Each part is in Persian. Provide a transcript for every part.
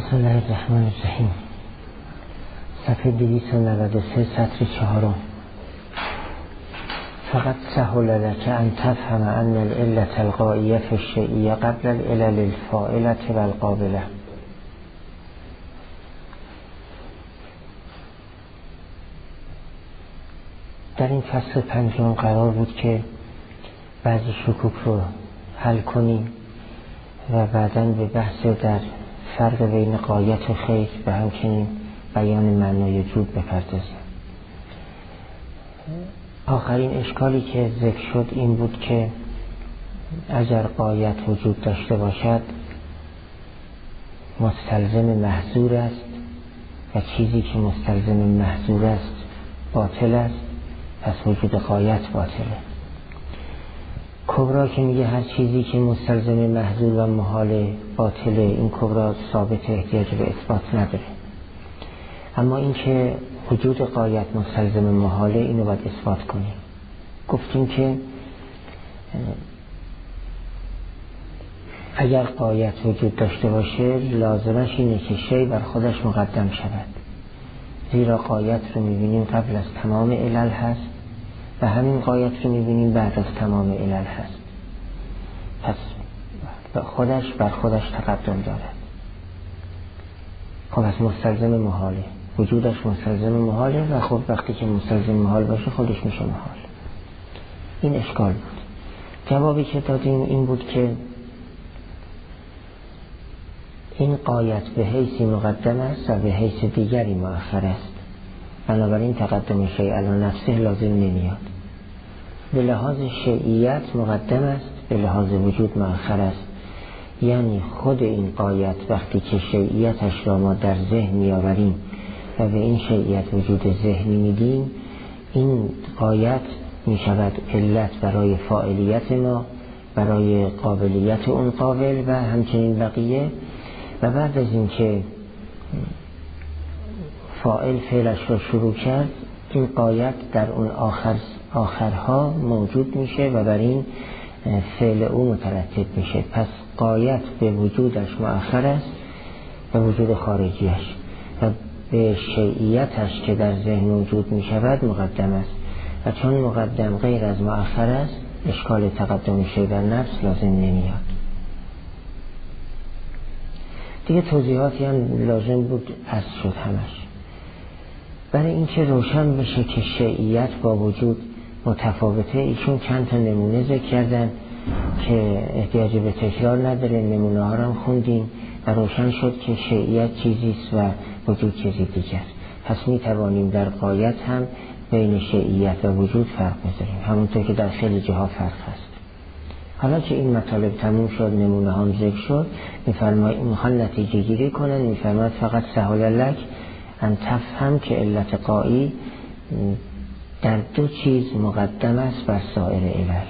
بسم الله الرحمن الرحیم. صفحه 293 سطر 4. فقط سهل لك ان تفهم ان العلة الغائية في الشيء قبل العلل الفاعلة والقابلة. در این فصل 5 قرار بود که بعضی شکوک رو حل کنیم و بعداً به بحث در فرق بین غایت و خیر و همچنین بیان معنای وجود بپردازیم. آخرین اشکالی که ذکر شد این بود که اگر غایت وجود داشته باشد مستلزم محظور است و چیزی که مستلزم محظور است باطل است، پس وجود غایت باطله. کبرا که میگه هر چیزی که مستلزم محظور و محال باطله، این کبرا ثابت احتیاج به اثبات نداره. اما این که وجود غایت مستلزم محاله، اینو باید اثبات کنیم. گفتیم که اگر غایت وجود داشته باشه لازمش اینه که شی بر خودش مقدم شود، زیرا غایت رو میبینیم قبل از تمام علل هست و همین غایت رو میبینیم بعد از تمام علل هست، پس خودش بر خودش تقدم دارد. خب از مستلزم محاله، وجودش مستلزم محاله و خب وقتی که مستلزم محال باشه خودش میشه محال. این اشکال بود. جوابی که دادیم این بود که این غایت به حیثی مقدم است و به حیث دیگری مؤخر است، بنابراین تقدم شیء علی نفسه لازم نمیاد. به لحاظ شیعیت مقدم است، به لحاظ وجود مؤخر است. یعنی خود این غایت وقتی که شیعیتش را ما در ذهن میآوریم و به این شیعیت وجود ذهنی میدیم، این غایت میشود علت برای فاعلیت ما، برای قابلیت اون قابل و همچنین بقیه. و بعد از این که فاعل فعلش را شروع کرد، این غایت در اون آخرها موجود میشه و بر این فعل او مترتب میشه. پس غایت به وجودش مؤخر است و وجود خارجیش، و به شیعیتش که در ذهن موجود میشود مقدم است. و چون مقدم غیر از مؤخر است، اشکال تقدم شیء بر نفس لازم نمیاد. دیگه توضیحاتی هم لازم بود اصل شد همش. برای اینکه روشن بشه که شیعیت با وجود متفاوته، ایشون چند تا نمونه ذکر کردن که احتیاج به تکرار نداره. نمونه ها هم خوندیم و روشن شد که شیعیت چیزیست و وجود چیزی دیگر. پس می توانیم در غایت هم بین شیعیت و وجود فرق بذاریم، همونطور که در خیلی جاها فرق هست. حالا که این مطالب تموم شد، نمونه هم ذکر شد، میخوان نتیجه گیری کنن. میفرماید فقط سهل لک ان تفهم که علت غایی در دو چیز مقدم است بر سایر علل،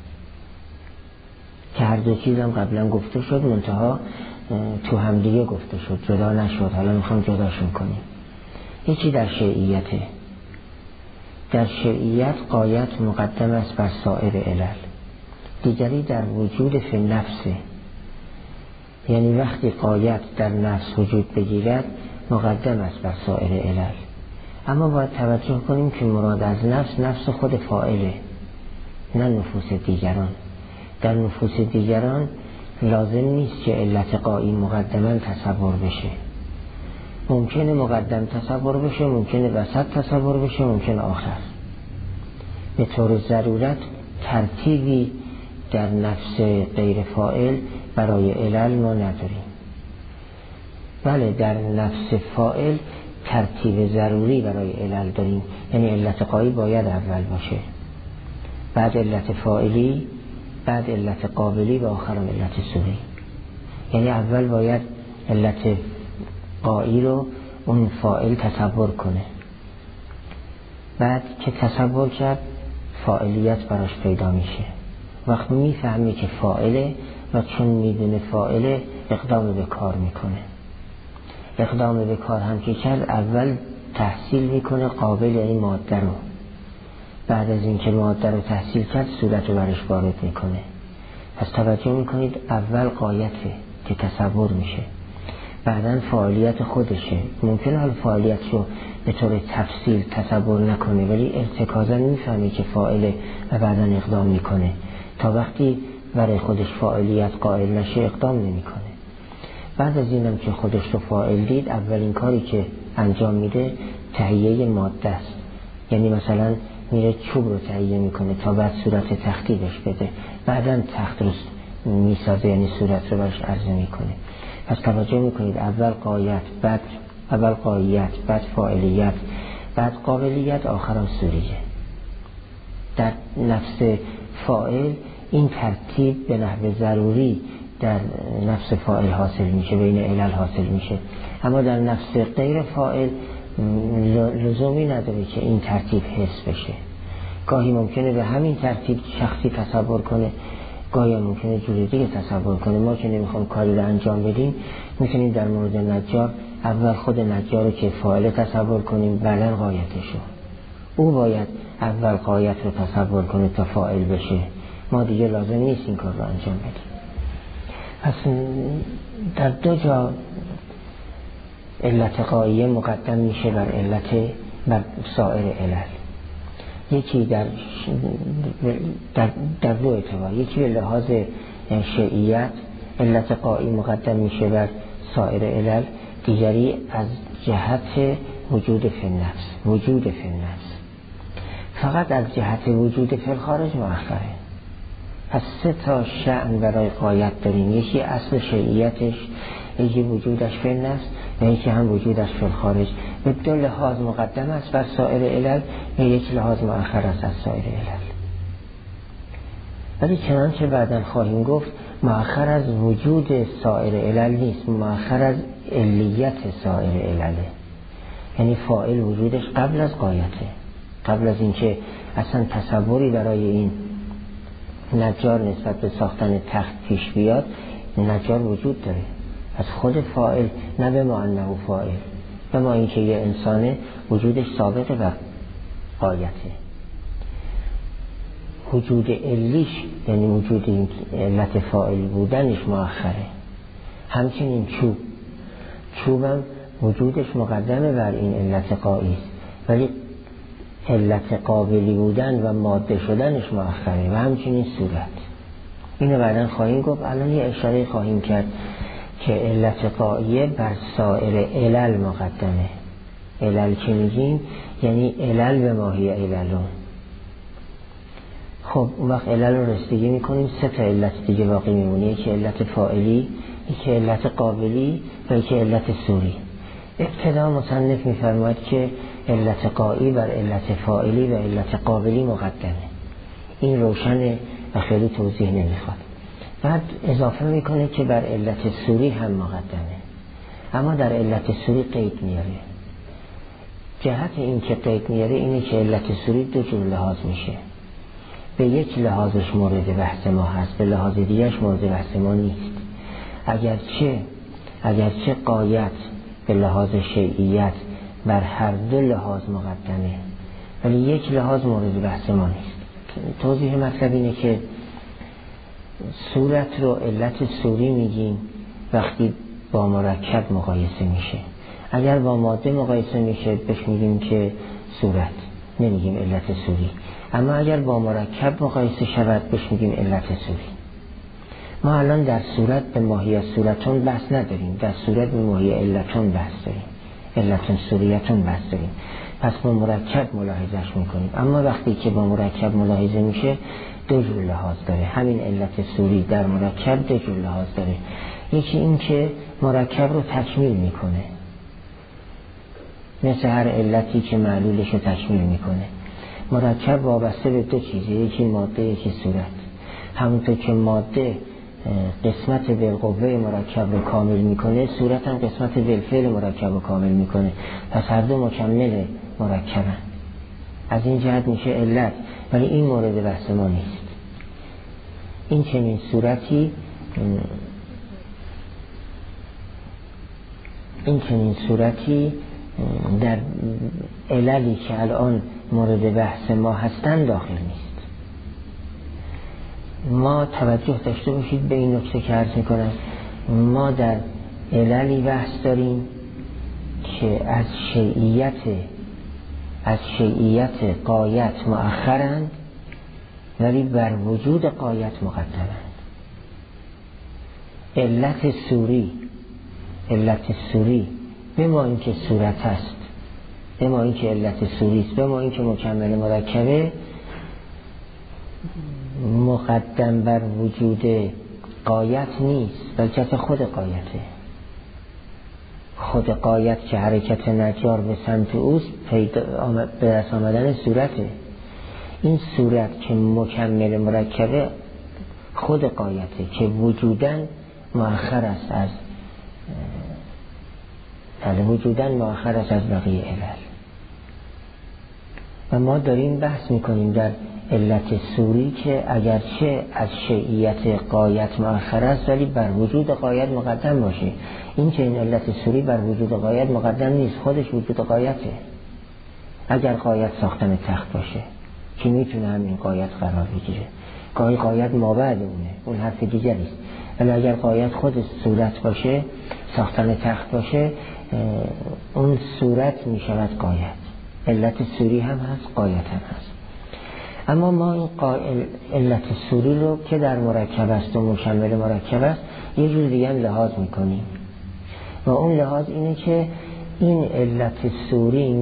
که هر دو چیز هم قبلا گفته شد، منتها تو همدیگه گفته شد، جدا نشد. حالا میخوام جداشون کنیم. یکی در شیعیته. در شیعیت غایت مقدم است بر سایر علل. دیگری در وجود فی نفسه، یعنی وقتی غایت در نفس وجود بگیرد مقدم است بر سایر علل. اما باید توجه کنیم که مراد از نفس خود فاعله، نه نفوس دیگران. در نفوس دیگران لازم نیست که علت غایی مقدما تصور بشه. ممکنه مقدم تصور بشه، ممکنه وسط تصور بشه، ممکنه آخر. به طور ضرورت ترتیبی در نفس غیر فاعل برای علل ما نداریم. بله، در نفس فاعل ترتیب ضروری برای علل داریم، یعنی علت غایی باید اول باشه، بعد علت فاعلی، بعد علت قابلی و آخر علت سوری. یعنی اول باید علت غایی رو اون فاعل تصور کنه، بعد که تصور کرد فاعلیت براش پیدا میشه. وقتی میفهمه که فاعله و چون میدونه فاعله اقدام به کار میکنه. اقدام به کار هم که کرد، اول تحصیل میکنه قابل این ماده رو، بعد از اینکه ماده رو تحصیل کرد صورت رو برش وارد میکنه. پس توجه میکنید اول غایته که تصور میشه، بعدن فعالیت خودشه. ممکنه حال فعالیت رو به طور تفصیل تصور نکنه، ولی ارتکازا میفهمه که فاعله و بعدن اقدام میکنه. تا وقتی برای خودش فاعلیت قائل نشه اقدام نمیکنه. بعد از اینم که خودش رو فاعل دید، اولین کاری که انجام میده تهیه ماده است. یعنی مثلا میره چوب رو تهیه میکنه تا بعد صورت تختی بهش بده، بعداً تخت رو میسازه، یعنی صورت رو برش عرضه میکنه. پس توجه میکنید اول قایت، بعد فاعلیت، بعد قابلیت، آخرم سوریه. در نفس فاعل این ترتیب به نحو ضروری در نفس فاعل حاصل میشه، بین علل حاصل میشه. اما در نفس غیر فاعل لزومی نداره که این ترتیب حس بشه. گاهی ممکنه به همین ترتیب شخصی تصور کنه، گاهی ممکنه جوری دیگه تصور کنه. ما که نمیخوام کاری رو انجام بدیم، میتونیم در مورد نجار اول خود نجار رو که فاعل تصور کنیم، بعدن قایتشو. او باید اول قایت رو تصور کنه تا فاعل بشه. ما دیگه لازم نیست این کار رو انجام بدیم. پس در دو جا علت غایه مقدم میشه بر سایر علل. یکی در دو اعتبار، یکی به لحاظ شیعیت علت غایی مقدم میشه بر سایر علل، دیگری از جهت وجود فی النفس. فقط از جهت وجود فی الخارج مؤخره. پس سه تا شأن برای غایت داریم. یکی اصل شیعیتش، یکی وجودش فی النفس و یکی هم وجودش فی الخارج. به دو لحاظ مقدم است بر سایر علل و یک لحاظ مؤخر است از سایر علل. ولی چنانچه بعداً خواهیم گفت، مؤخر از وجود سایر علل نیست، مؤخر از علیت سایر علله. یعنی فاعل وجودش قبل از غایته، قبل از اینکه اصلا تصوری برای این نجار نسبت به ساختن تخت پیش بیاد، نجار وجود داره. از خود فاعل، نه به ما انه فاعل، به ما اینکه یه انسانه وجودش سابقه بر غایته. وجود علیش یعنی وجود این علت فاعل بودنش مؤخره. همچنین چوبم وجودش مقدمه بر این علت غایی است، ولی علت قابلی بودن و ماده شدنش مؤخره. و همچنین صورت. اینو بعداً خواهیم گفت. الان یه اشاره خواهیم کرد که علت غایه بر سایر علل مقدمه. علل که میگیم یعنی علل به ماهی عللون. خب اون وقت علل رو رسیدگی میکنیم، سه تا علت دیگه باقی میمونه. یکی علت فاعلی، یکی علت قابلی و یکی علت سوری. ابتدا مصنف میفرماید که علت غایی بر علت فاعلی و علت قابلی مقدمه. این روشنه و خیلی توضیح نمیخواد. بعد اضافه میکنه که بر علت سوری هم مقدمه، اما در علت سوری قید میاره. جهت این که قید میاره اینه که علت سوری دو جور لحاظ میشه. به یک لحاظش مورد بحث ما هست، به لحاظ دیگرش مورد بحث ما نیست. اگرچه غایت به لحاظ شیعیت بر هر دو لحاظ مقدمه، ولی یک لحاظ مورد بحث ما نیست. توضیح مطلب اینه که صورت رو علت سوری میگیم وقتی با مرکب مقایسه میشه. اگر با ماده مقایسه میشه بهش میگیم که صورت، نمیگیم علت سوری. اما اگر با مرکب مقایسه شود بهش میگیم علت سوری. ما الان در صورت به ماهیت صورتون بحث نداریم، در صورت به ماهیت علتون بحث داریم، علتون سوریتون بحث داریم. پس با مرکب ملاحظهش میکنیم. اما وقتی که با مرکب ملاحظه میشه دو جور لحاظ داره. همین علت سوری در مرکب دو جور لحاظ داره. یکی این که مرکب رو تکمیل میکنه، مثل هر علتی که معلولش رو تکمیل میکنه. مرکب وابسته به دو چیزه، یکی ماده یکی صورت. همونطور که ماده قسمت بالقوه مرکب رو کامل میکنه، صورت هم قسمت بالفعل مرکب رو کامل میکنه. پس هر دو مکمل مرکبن. از این جهت میشه علت، ولی این مورد بحث ما نیست. این چنین صورتی در عللی که الان مورد بحث ما هستن داخل نیست. ما توجه داشته باشید به این نکته که عرض میکنم. ما در عللی بحث داریم که از شیعیت غایت مؤخرند ولی بر وجود غایت مقدمند. علت سوری به ما این که صورت است، به ما این که علت سوری است، به ما این که مکمل مرکبه، مقدم بر وجود غایت نیست، بلکه خود غایته. خود غایت که حرکت نجار به سمت اوست به دست آمدن صورته. این صورت که مکمل مرکبه خود غایته که وجودن مؤخر است از بقیه علل. و ما داریم بحث میکنیم در علت سوری که اگرچه از شیعیت غایت مؤخر است ولی بر وجود غایت مقدم باشه. این که این علت سوری بر وجود غایت مقدم نیست، خودش وجود غایته. اگر غایت ساختن تخت باشه که میتونه همین غایت قرار بگیره، گاهی غایت مابعد اون حرف دیگری است، ولی اگر غایت خود صورت باشه، ساختن تخت باشه، اون صورت میشود غایت. علت سوری هم هست، غایت هم هست. اما ما این علت سوری رو که در مرکب است و مکمل مرکب است یه جور دیگه هم لحاظ میکنیم و اون لحاظ اینه که این علت سوری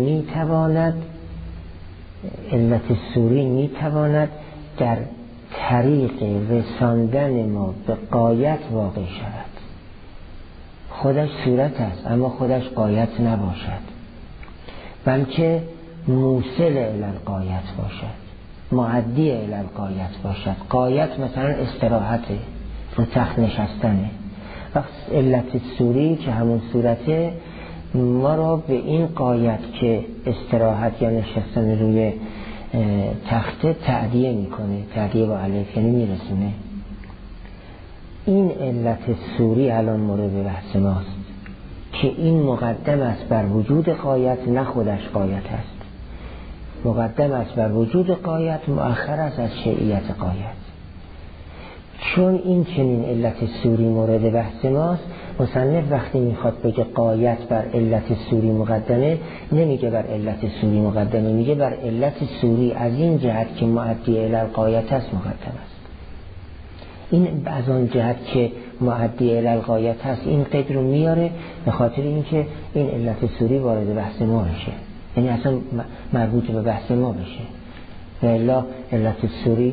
میتواند در طریق رساندن ما به غایت واقع شود. خودش صورت است اما خودش غایت نباشد، بلکه موصل الی الغایت باشد، معدی الی الغایت باشد. غایت مثلا استراحته، رو تخت نشستنه. وقت علت سوری که همون صورته ما را به این غایت که استراحت یا نشستن روی تخت تعدیه میکنه، تعدیه با الف، یعنی میرسونه. این علت سوری الان مورد بحث ماست که این مقدم است بر وجود غایت، نه خودش غایت است. مقدم است بر وجود غایت، مؤخر است از شیعیت غایت. چون این چنین علت سوری مورد بحث ماست، مصنف وقتی میخواد بگه غایت بر علت سوری مقدمه، نمیگه بر علت سوری مقدمه، میگه بر علت سوری از این جهت که معدی الی الغایت است مقدم است. این از آن جهت که معدی الی الغایت است این قید رو میاره به خاطر اینکه این علت سوری وارد بحث ما بشه، یعنی اصلا مربوط به بحث ما بشه. و الا علت سوری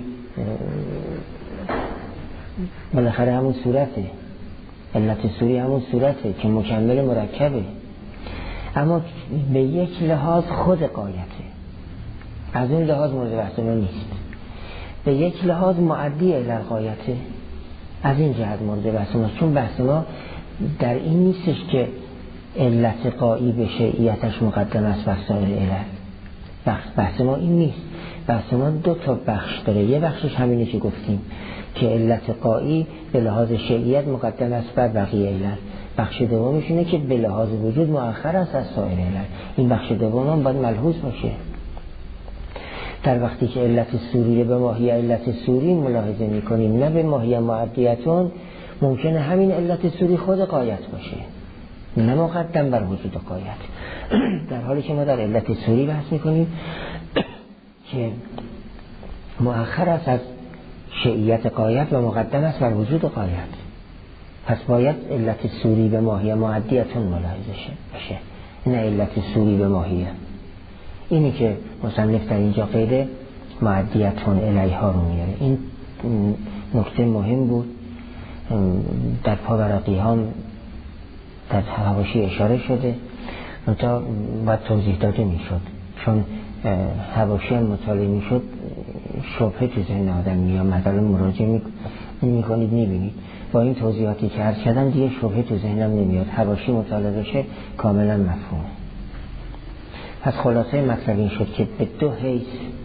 بالاخره همون صورته، علت سوری همون صورته که مکمل مرکبه، اما به یک لحاظ خود غایته، از اون لحاظ مورد بحث ما نیست. به یک لحاظ معدی الی الغایته، از این جهت مورد بحث ما، چون بحث ما در این نیستش که علت غایی به شیعیتش مقدم است بر سایر علل. بحث ما این نیست. بحث ما دو تا بخش داره. یه بخشش همینه که گفتیم که علت غایی به لحاظ شیعیت مقدم است بر بقیه علل. بخش دومش اینه که به لحاظ وجود مؤخر است از سایر علل. این بخش دوم هم باید ملحوظ باشه. در وقتی که علت سوری به ماهی علت سوری ملاحظه میکنیم، نه به ماهی معدیتون، ممکنه همین علت سوری خود غایت باشه، نه مقدم بر وجود غایت. در حالی که ما در علت سوری بحث میکنیم که مؤخر است از شیعیت غایت و مقدم است بر وجود غایت. پس باید علت سوری به ماهی معدیتون ملاحظه بشه، نه علت سوری به ماهیه. اینی که مصنف در اینجا قید معدیتون الیها رو میاره. این نکته مهم بود. در پاورقی ها در حواشی اشاره شده، منتها باید توضیح داده میشد، چون حواشی هم مطالعه میشد شبهه تو ذهن آدم میاد. مثلا مراجعه میکنید میبینید با این توضیحاتی که عرض کردم دیگه شبهه تو ذهنم نمیاد، حواشی مطالعه بشه کاملا مفهومه. پس خلاصه مطلب این شد که به دو حیث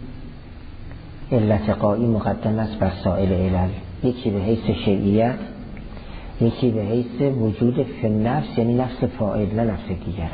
علت غایی مقدم است بر سائر علل، یکی به حیث شیعیت، یکی به حیث وجود فی النفس، یعنی نفس فاعل نه نفس دیگر.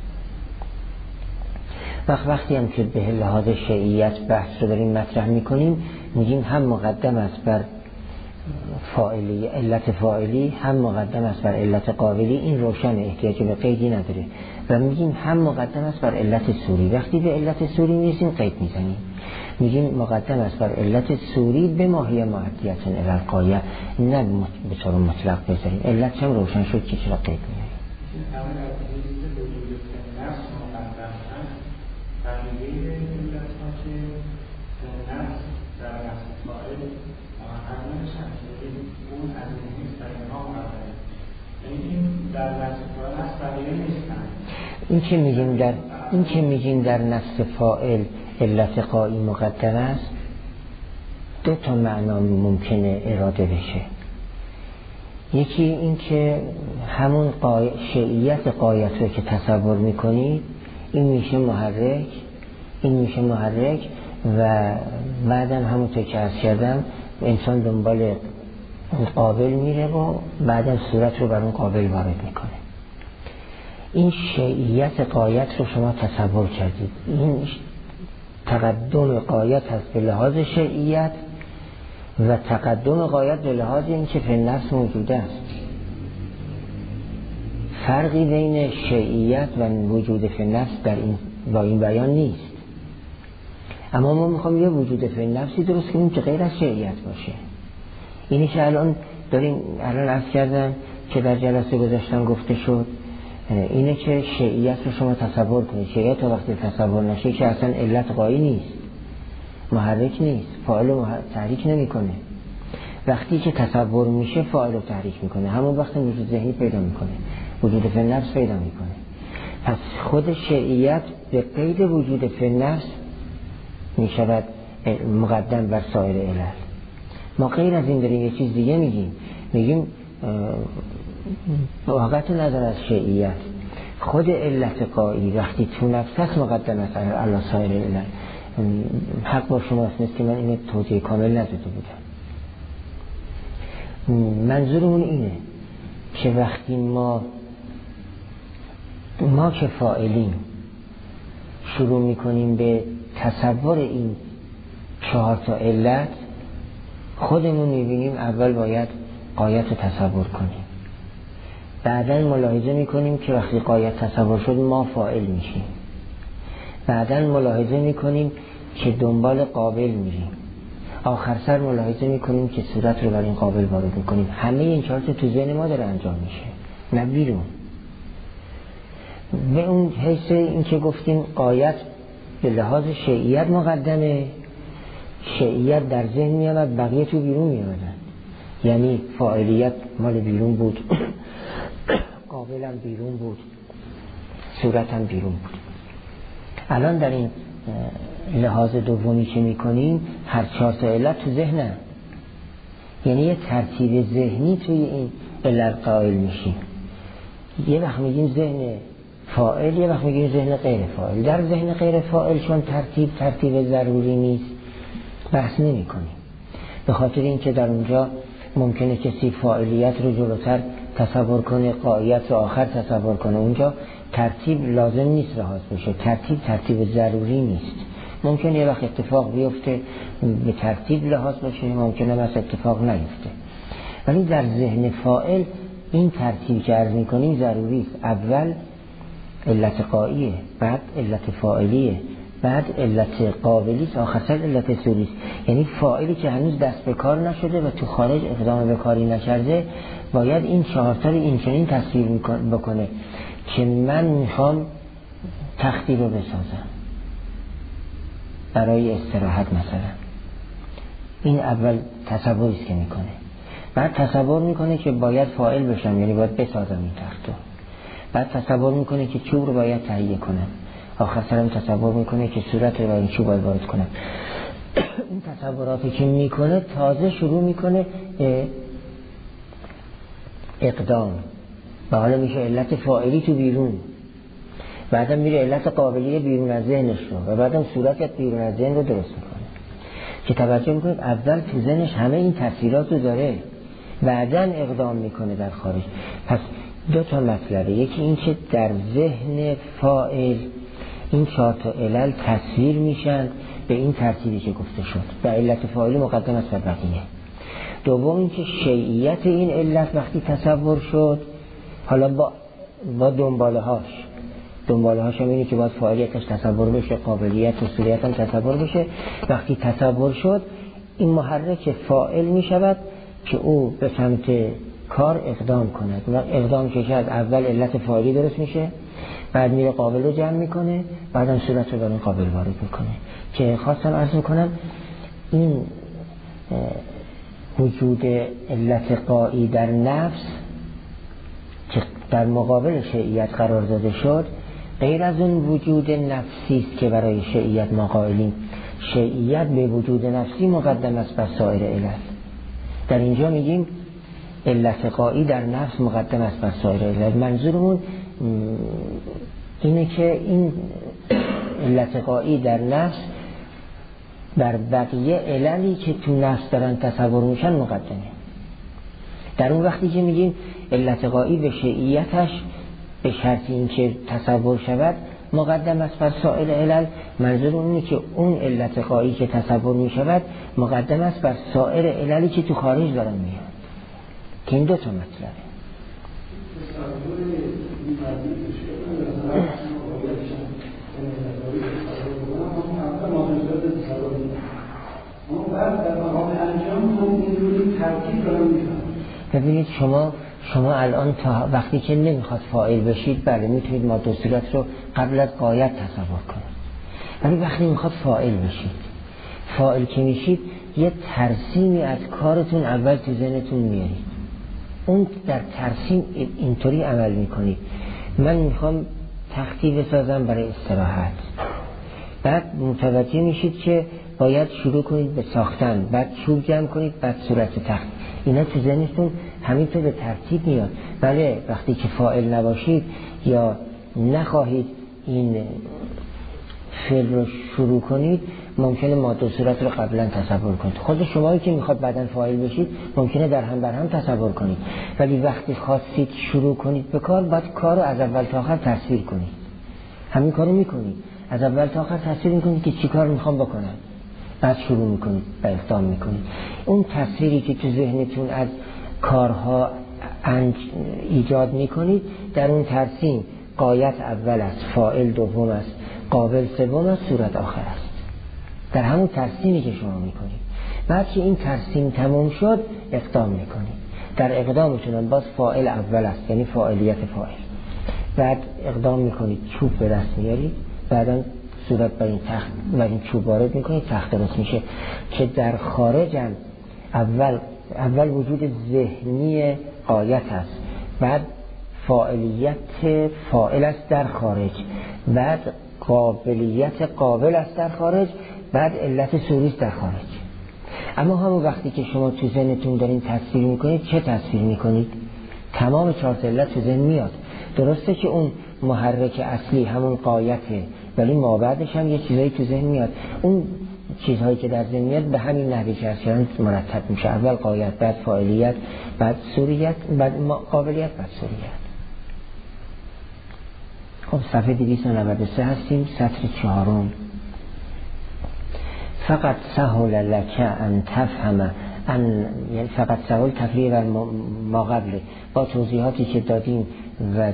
وقتی هم که به لحاظ شیعیت بحث رو داریم مطرح میکنیم، میگیم هم مقدم است بر فاعلی، علت فاعلی هم مقدم است بر علت قابلی، این روشن، احتیاج به قیدی نداره. و میگیم هم مقدم است بر علت صوری. وقتی به علت صوری میرسیم قید میزنیم، میگیم مقدم است بر علت صوری به ماهی معدیت الی الغایه، نه به طور مطلق بذاریم. علت هم روشن شد که چرا قید میزنیم. این که میگیم در نص فاعل علت قایی مقدم است، دو تا معنا ممکنه اراده بشه. یکی این که همون شیعیت قایت رو که تصور میکنید این میشه محرک، این میشه محرک و بعدم همونطور که عرض کردم انسان دنبال قابل میره و بعدم صورت رو بر اون قابل وارد میکنه. این شیعیت قایت رو شما تصور کردید، این تقدم قایت هست به لحاظ شیعیت و تقدم قایت به لحاظ این که فی نفس موجوده است. فرقی بین شیعیت و وجود فی نفس در این با این بیان نیست. اما ما میخوام یه وجود فی نفسی درست کنیم که غیر از شیعیت باشه. اینی که الان عرض کردم که در جلسه گذاشتم گفته شد، اینه که شیعیت رو شما تصور کنید. شیعیت تا وقتی تصور نشه که اصلا علت قایی نیست، محرک نیست، فاعل رو تحریک نمیکنه. وقتی که تصور میشه فاعل رو تحریک میکنه، همون وقت وجود ذهنی پیدا میکنه، وجود فی نفس پیدا میکنه. پس خود شیعیت به قید وجود فی نفس میشود مقدم بر سایر علل. ما غیر از این داریم یه چیز دیگه میگیم واقعیت نداره از شیعیت. خود علت قایی وقتی تو نفس هست مقدم است علی سایر علل. حق با شماست، مثل که من اینو توضیح کامل نداده بودم. منظورمون اینه که وقتی ما که فاعلیم شروع میکنیم به تصور این 4 تا علت، خودمون میبینیم اول باید قایت رو تصور کنیم، بعداً ملاحظه میکنیم که وقتی قایت تصور شد ما فاعل میشیم، بعداً ملاحظه میکنیم که دنبال قابل میریم، آخر سر ملاحظه میکنیم که صورت رو بر این قابل وارد میکنیم. همه این 4 تا تو ذهن ما داره انجام میشه، نه بیرون. به اون حیث این که گفتیم قایت به لحاظ شیعیت مقدمه، شیعیت در ذهن میامد، بقیه تو بیرون میامدن. یعنی فاعلیت مال بیرون بود، قابلم بیرون بود، صورتم بیرون بود. الان در این لحاظ دومی که میکنیم هر 4 تا علت تو ذهنه، یعنی یه ترتیب ذهنی توی این علت قائل میشیم. یه وقت میگیم ذهن فاعل، یه وقت میگیم ذهن غیر فاعل. در ذهن غیر فاعل چون ترتیب ضروری نیست بحث نمی کنیم، به خاطر اینکه در اونجا ممکنه کسی فاعلیت رو جلوتر تصور کنه، قایت رو آخر تصور کنه. اونجا ترتیب لازم نیست لحاظ بشه، ترتیب ضروری نیست. ممکنه یه وقت اتفاق بیفته به ترتیب لحاظ بشه، ممکنه مثلا اتفاق نیفته. ولی در ذهن فاعل این ترتیب که عرض میکنیم ضروری است. اول علت قائیه، بعد علت فاعلیه، بعد علت قابلی، آخر سر علت صوری. یعنی فاعلی که هنوز دست به کار نشده و تو خارج اقدام به کاری نکرده باید این 4 تا رو اینچنین تصویر بکنه که من میخوام تختی رو بسازم برای استراحت مثلا. این اول تصوری است که میکنه. بعد تصور میکنه که باید فاعل بشم، یعنی باید بسازم این تختو. بعد تصور میکنه که چوب رو باید تهیه کنم. آخر سرم تصور میکنه که صورت رو باید این چوب وارد کنم. این تصوراتی که میکنه تازه شروع میکنه اقدام و حالا میشه علت فاعلی تو بیرون، بعدم میره علت قابلیه بیرون از ذهنش رو و بعدم صورت بیرون از ذهن رو درست میکنه. که توجه میکنید اول تو ذهنش همه این تصویرات رو داره، بعداً اقدام میکنه در خارج. پس 2 تا مطلبه، یکی این که در ذهن فاعل این 4 تا علل تصویر میشن به این ترتیبی که گفته شد و علت فاعلی مقدم است بر بقیه. دوم اینکه شیعیت این علت وقتی تصور شد، حالا با دنباله هاش هم اینه که باید فاعلیتش تصور بشه، قابلیت و صوریت هم تصور بشه. وقتی تصور شد این محرک فاعل می شود که او به سمت کار اقدام کند و اقدام که شد اول علت فاعلی درست میشه، بعد میره قابل رو جمع میکنه، بعدم صورت رو برای قابل وارد میکنه. که خواستم عرض میکنم این وجود علت قایی در نفس که در مقابل شیعیت قرار داده شد غیر از اون وجود نفسی است که برای شیعیت ما قائلیم. شیعیت به وجود نفسی مقدم است بر سایر علت. در اینجا میگیم علت قایی در نفس مقدم است بر سایر علت. منظورمون اینه که این علت قایی در نفس بر بقیه عللی که تو نفس دارن تصور میشن مقدمه. در اون وقتی که میگیم علت قایی به شیعیتش به شرط اینکه تصور شود مقدم است بر سایر علل، منظور اینه که اون علت قایی که تصور میشود مقدم است بر سایر عللی که تو خارج دارن میاد. که این دو تا مطلبه. ببینید شما الان تا وقتی که نمیخواد فاعل بشید بله میتونید ماده و صورت رو قبل از غایت تصور کنید، ولی وقتی میخواد فاعل بشید، فاعل که میشید یه ترسیمی از کارتون اول تو ذهنتون میارید. اون در ترسیم اینطوری عمل میکنید: من میخوام تختی بسازم برای استراحت. بعد متوجه میشید که باید شروع کنید به ساختن، بعد چوب جمع کنید، بعد صورت تخت. اینا تو ذهنتون همینطور به ترتیب میاد. بله وقتی که فاعل نباشید یا نخواهید این فعل رو شروع کنید ممکنه ماده و صورت رو قبلا تصور کنید. خود شمایی که میخواد بعداً فاعل بشید ممکنه در هم بر هم تصور کنید، ولی وقتی خواستید شروع کنید به کار باید کار رو از اول تا آخر تصویر کنید. همین کارو میکنید، از اول تا آخر تصویر میکنید که چی کار میخوام بکنم، بعد شروع میکنید و اقدام میکنید. اون تصویری که تو ذهنتون از کارها ایجاد میکنید در اون ترسیم غایت اول است، فاعل دوم است، قابل سوم است، صورت آخر است. در همون ترسیمی که شما میکنید. بعد که این ترسیم تموم شد اقدام میکنید. در اقدامتون باز فاعل اول است، یعنی فاعلیت فاعل. بعد اقدام میکنید، چوب به دست میارید، بعدا صورت بر این تخت و این چوب وارد میکنید، تخت درست میشه. که در خارج هم اول وجود ذهنی غایت است، بعد فاعلیت فاعل است در خارج، بعد قابلیت قابل است در خارج، بعد علت صوری است در خارج. اما همون وقتی که شما تو ذهنتون دارین تصویر میکنید چه تصویر میکنید؟ تمام چهار علت تو ذهن میاد. درسته که اون محرک اصلی همون غایته، ولی مابعدش هم یه چیزایی تو ذهن میاد. اون چیزهایی که در ذهن میاد به همین نحوی که اصلا مرتب میشه: اول غایت، بعد فاعلیت، بعد صوریت، بعد قابلیت، بعد صوریت. خب صفحه 293 هستیم، سطر 4. فقط سهل لك ان تفهم یعنی فقط سهل تفریع بر ما قبله. با توضیحاتی که دادیم و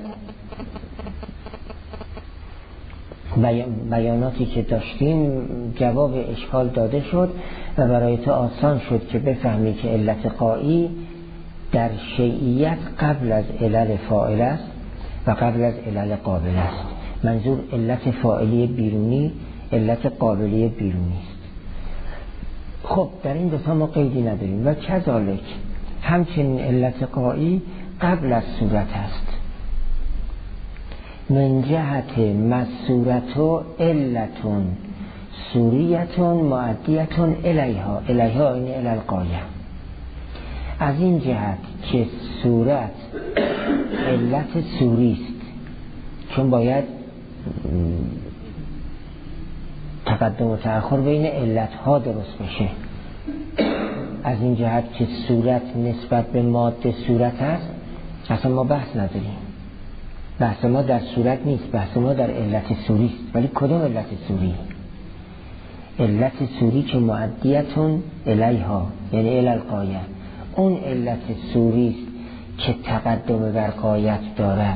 بیاناتی که داشتیم جواب اشکال داده شد و برای تو آسان شد که بفهمی که علت قایی در شیعیت قبل از علل فاعل است و قبل از علل قابل است. منظور علت فاعلی بیرونی، علت قابلی بیرونی است. خب در این دوتا ما قیدی نداریم. و کذالک همچنین علت قایی قبل از صورت است. من جهت مسورتو علتون سوریتون معدیتون الیها این الالقایه. از این جهت که صورت علت سوری است، چون باید تقدم و تأخر بین علتها درست بشه. از این جهت که صورت نسبت به ماده صورت است، اصلا ما بحث نداریم. بحث ما در صورت نیست، بحث ما در علت سوری است. ولی کدوم علت سوری؟ علت سوری که معدیتون الیها یعنی الالقایه، اون علت صوری است که تقدم بر غایت دارد،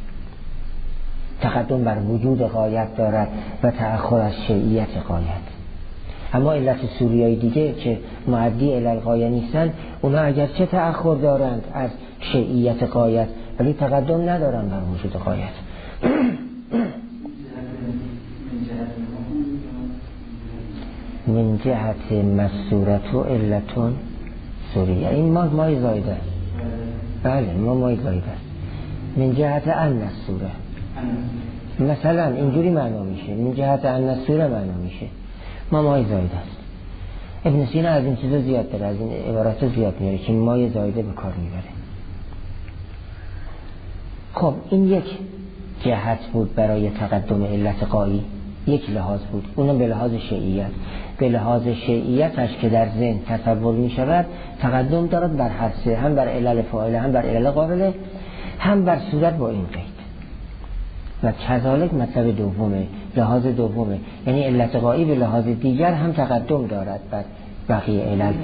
تقدم بر وجود غایت دارد و تأخر از شیعیت غایت. اما علت صوریای دیگه که معدی الی الغایه نیستن، اونا اگرچه تأخر دارند از شیعیت غایت ولی تقدم ندارن بر وجود غایت. من جهت مسورت و علتون سوریه، این مای زایده است. بله ما مای زایده است. من جهت ان السوره مثلا اینجوری معنا میشه، من جهت ان السوره معنا میشه، ما مای زایده است. ابن سینا از این چیزا زیاد داره، از این عبارات زیاد میاره که مای زایده به کار میبره. خب این یک جهت بود برای تقدم علت غایی، یک لحاظ بود، اونم به لحاظ شیعیت. به لحاظ شیعیتش که در ذهن تصور می شود تقدم دارد بر هر سه، هم بر علل فاعله، هم بر علل قابله، هم بر صورت با این قید. و کذالک مطلب دومه، لحاظ دومه، یعنی علت غایی به لحاظ دیگر هم تقدم دارد بر بقیه علل.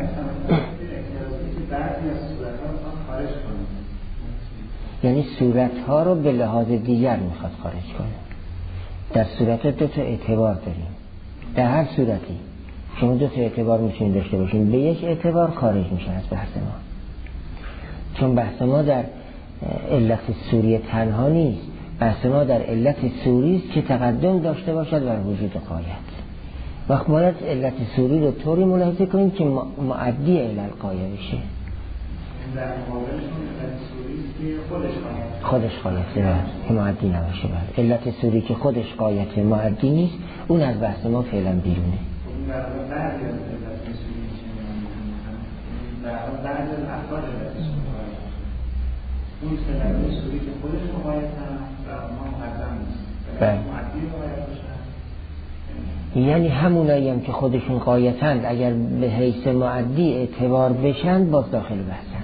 یعنی صورت ها رو به لحاظ دیگر میخواد خارج کنه. در صورت دو تا اعتبار داریم، در هر صورتی شما دو تا اعتبار میتونید داشته باشین، به یک اعتبار خارج میشه از بحث ما، چون بحث ما در علت صوری تنها نیست، بحث ما در علت صوری است که تقدم داشته باشد بر وجود غایت. وقت باید علت صوری رو طوری ملاحظه کنیم که معدی الی الغایه بشه. در مقابلشون علت صوری است که خودش غایته که معدی نباشه. بر علت صوری که خودش غایته معدی نیست، اون از بحث ما فعلا بیرونه. بعد از افراد اون علت صوری که خودش غایته و ما مقدم نیست، معدی غایت باشه. یعنی همونایی هم که خودشون غایتند اگر به حیث معدی اعتبار بشن باز داخل بحثند.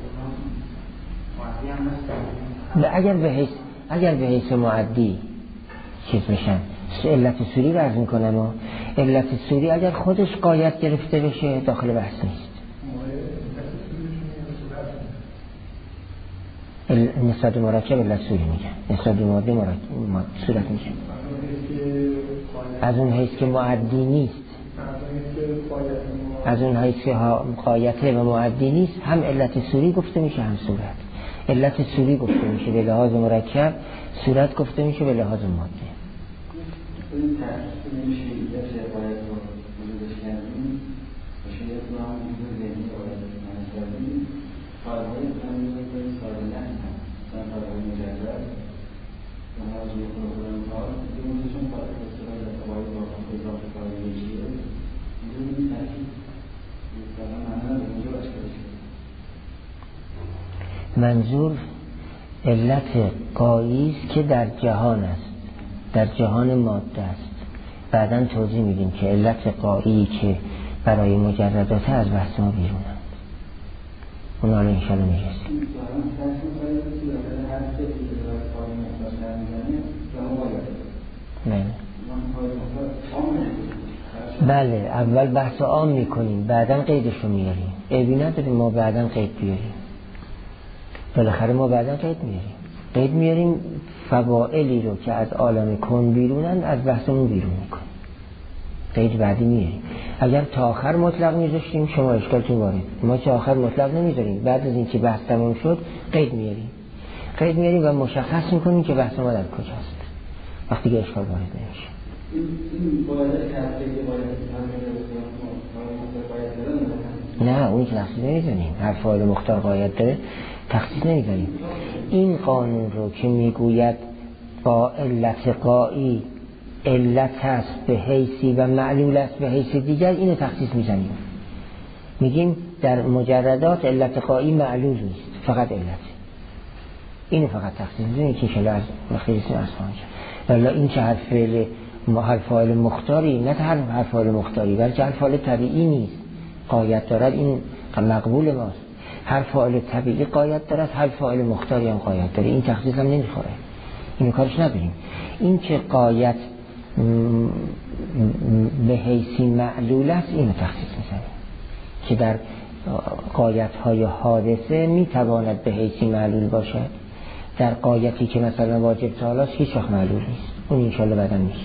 اگر به حیث معدی چیز میشن، علت سوری رو عرض میکنم و علت سوری اگر خودش غایت گرفته بشه داخل بحث نیست. نسبت مرکب علت سوری میگن، نسبت ماده صورت میگن. از اون حیث که معدی نیست، از اون حیث که غایته و معدی نیست، هم علت سوری گفته میشه هم صورت. علت سوری گفته میشه به لحاظ مرکب، صورت گفته میشه به لحاظ ماده. این تحصیل نمیشه یه باید رو بودش کردیم باشه یه تو هم دیگه ذهنی باید منصبی کارهای کنیم کنیم ساده نکنیم مثلا کارهای مجرد من از روی کنم کار دیگه موزشون کارهای بسیار باید با اضافه کاری بشیه دیگه این تحصیل منظور علت غایی است که در جهان است، در جهان ماده است. بعداً توضیح میدیم که علت غایی که برای مجردات از بحث ما بیرونند، اون حالا انشاءالله میرسیم. بله اول بحث عام میکنیم بعداً قیدش رو میاریم. عیبی نداریم ما بعداً قید بیاریم، بالاخره ما بعداً قید میاریم فوائلی رو که از عالم کون بیرونن از بحثمون بیرون میکنیم، قید بعدی میاریم. اگر تا آخر مطلق میذاشتیم شما اشکالتون وارد، ما تا آخر مطلق نمیذاریم، بعد از اینکه بحث تمام شد قید میاریم و مشخص میکنیم که بحث ما در کجاست، وقتی که اشکال وارد نمیشه. نه اون که تخصیص نمیزنیم، هر فاعل مختار غایت داره تخصیص نمیزنیم. این قانون رو که میگوید با علت غایی علت است به حیثی و معلول است به حیث دیگر، اینو تخصیص میزنیم، میگیم در مجردات علت غایی معلول نیست، فقط علت، اینو فقط تخصیص میزنیم که انشاءالله از وقتی رسیم از خواهد شد. ولی این که هر فاعل مختاری، نه هر فاعل مختاری بلکه هر فاعل طبیعی نیست غایت دارد، این مقبول ماست. هر فاعل طبیعی غایت دارد، هر فاعل مختاری هم غایت داره، این تخصیص هم نمیخوره، اینو کارش نداریم. این که غایت به حیثی معلول است اینو تخصیص میزنیم که در غایت‌های حادثه میتواند به حیثی معلول باشد. در غایتی که مثلا واجب تعالی هیچ وقت معلول نیست، اون انشالله بعدا میشه.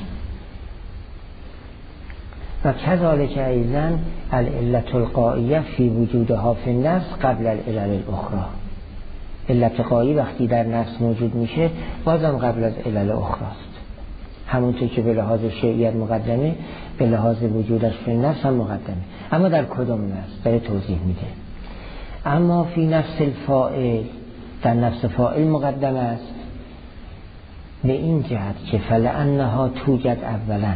و کذالک ایضا العلة الغایه فی وجودها فی النفس قبل العلل الاخرى. علت غایی وقتی در نفس موجود میشه بازم قبل از علل اخرى است. همونطور که به لحاظ شیعیت مقدمه، به لحاظ وجودش فی النفس هم مقدمه. اما در کدام نفس داره توضیح میده. اما فی نفس الفاعل، در نفس فاعل مقدم است به این جهت که فلانها توجد اولا،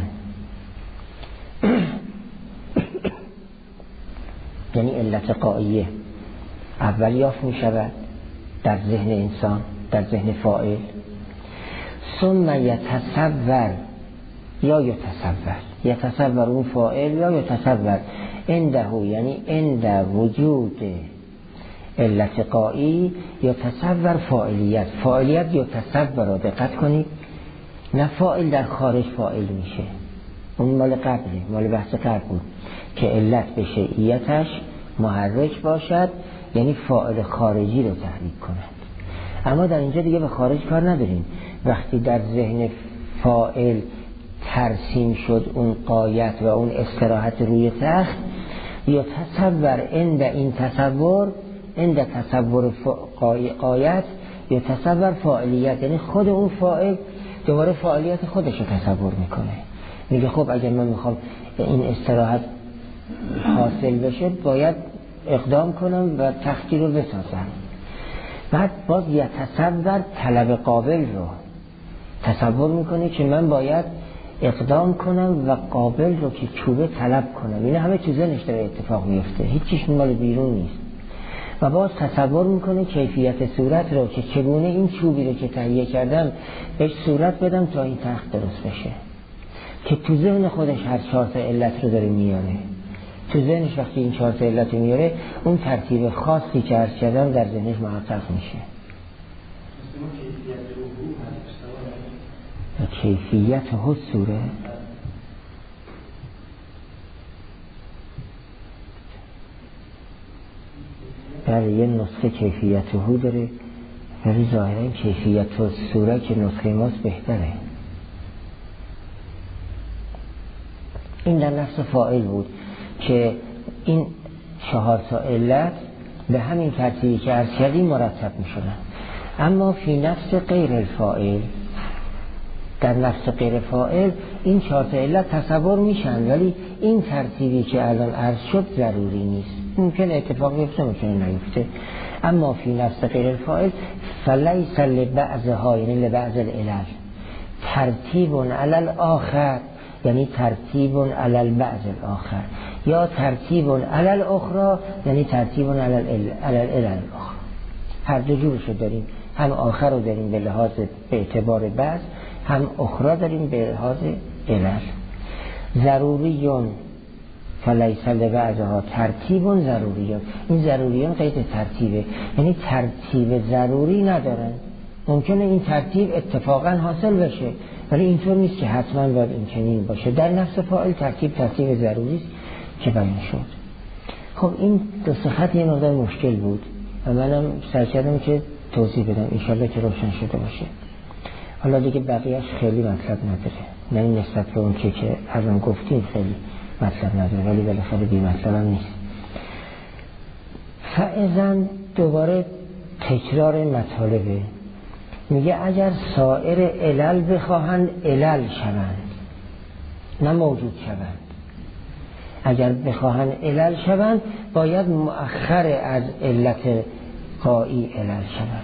یعنی علت غایه اول یافت می شود در ذهن انسان، در ذهن فاعل، ثم یتصور یا یتصور اون فاعل یا یتصور عنده، یعنی عند وجود علت غایی یتصور فاعلیت یتصور را دقت کنید، نه فاعل در خارج فاعل میشه، اون مال قبله، مال بحث قبل بود که علت به شیعیتش محرک باشد، یعنی فاعل خارجی رو تحریک کند. اما در اینجا دیگه به خارج کار نداریم. وقتی در ذهن فاعل ترسیم شد اون غایت و اون استراحت روی تخت، یا تصور عند این تصور، عند تصور غایت یا تصور فاعلیت، یعنی خود اون فاعل دوباره فاعلیت خودش رو تصور میکنه. میگه خب اگر من میخوام این استراحت حاصل بشه باید اقدام کنم و تختی رو بسازم. بعد باز یتصور طلب قابل رو تصور میکنه که من باید اقدام کنم و قابل رو که چوبه طلب کنم. این همه تو ذهنش داره اتفاق میفته، هیچیش مال بیرون نیست. و باز تصور میکنه کیفیت صورت رو که چگونه این چوبی رو که تهیه کردم بهش صورت بدم تا این تخت درست بشه، که تو ذهن خودش هر 4 تا علت رو داره میاره. تو ذهنش وقتی این 4 تا علت رو میاره، اون ترتیب خاصی که عرض کردم در ذهنش محقق میشه. کیفیت حصوره برای یه نسخه کیفیت هو داره، ولی ظاهرا کیفیت حصوره که نسخه ماست بهتره. این در نفس فاعل بود که این 4 تا علت به همین ترتیبی که عرض کردیم مرتب می شدن. اما فی نفس غیر الفاعل، در نفس غیر فاعل این 4 تا علت تصور میشن، ولی این ترتیبی که الان عرض شد ضروری نیست. ممکن اتفاق بیفته، ممکن نیفته. اما فی نفس غیر الفاعل فلیس لبعضها، یعنی لبعض العلل ترتیب علی الاخر، یعنی ترتیب علی البعض الاخر، یا ترتیب علی الاخرى، یعنی ترتیب علی العلل الاخرى. هر دو جورشو داریم، هم آخر رو داریم به لحاظ به اعتبار بعض، هم اخرى داریم به لحاظ علل. ضروریون فلیس لبعضها ترتیب ضروریون، این ضروریون قید ترتیبه، یعنی ترتیب ضروری ندارن. ممکنه این ترتیب اتفاقا حاصل بشه، ولی اینطور نیست که حتما باید این چنین باشه. در نفس فاعل ترتیب ضروری است که بیان شد. خب این دو سه خط یه مقدار مشکل بود و منم سعی کردم که توضیح بدم، انشالله که روشن شده باشه. حالا دیگه بقیهش خیلی مطلب نداره، یعنی نسبت به اون که ازم گفتیم خیلی مطلب نداره، ولی بالاخره بی مطلب هم نیست. فاذن دوباره تکرار مطالبه، میگه اگر سایر علل بخواهند علل شوند، نه موجود شوند. اگر بخواهند علل شوند باید مؤخر از علت غایی علل شوند.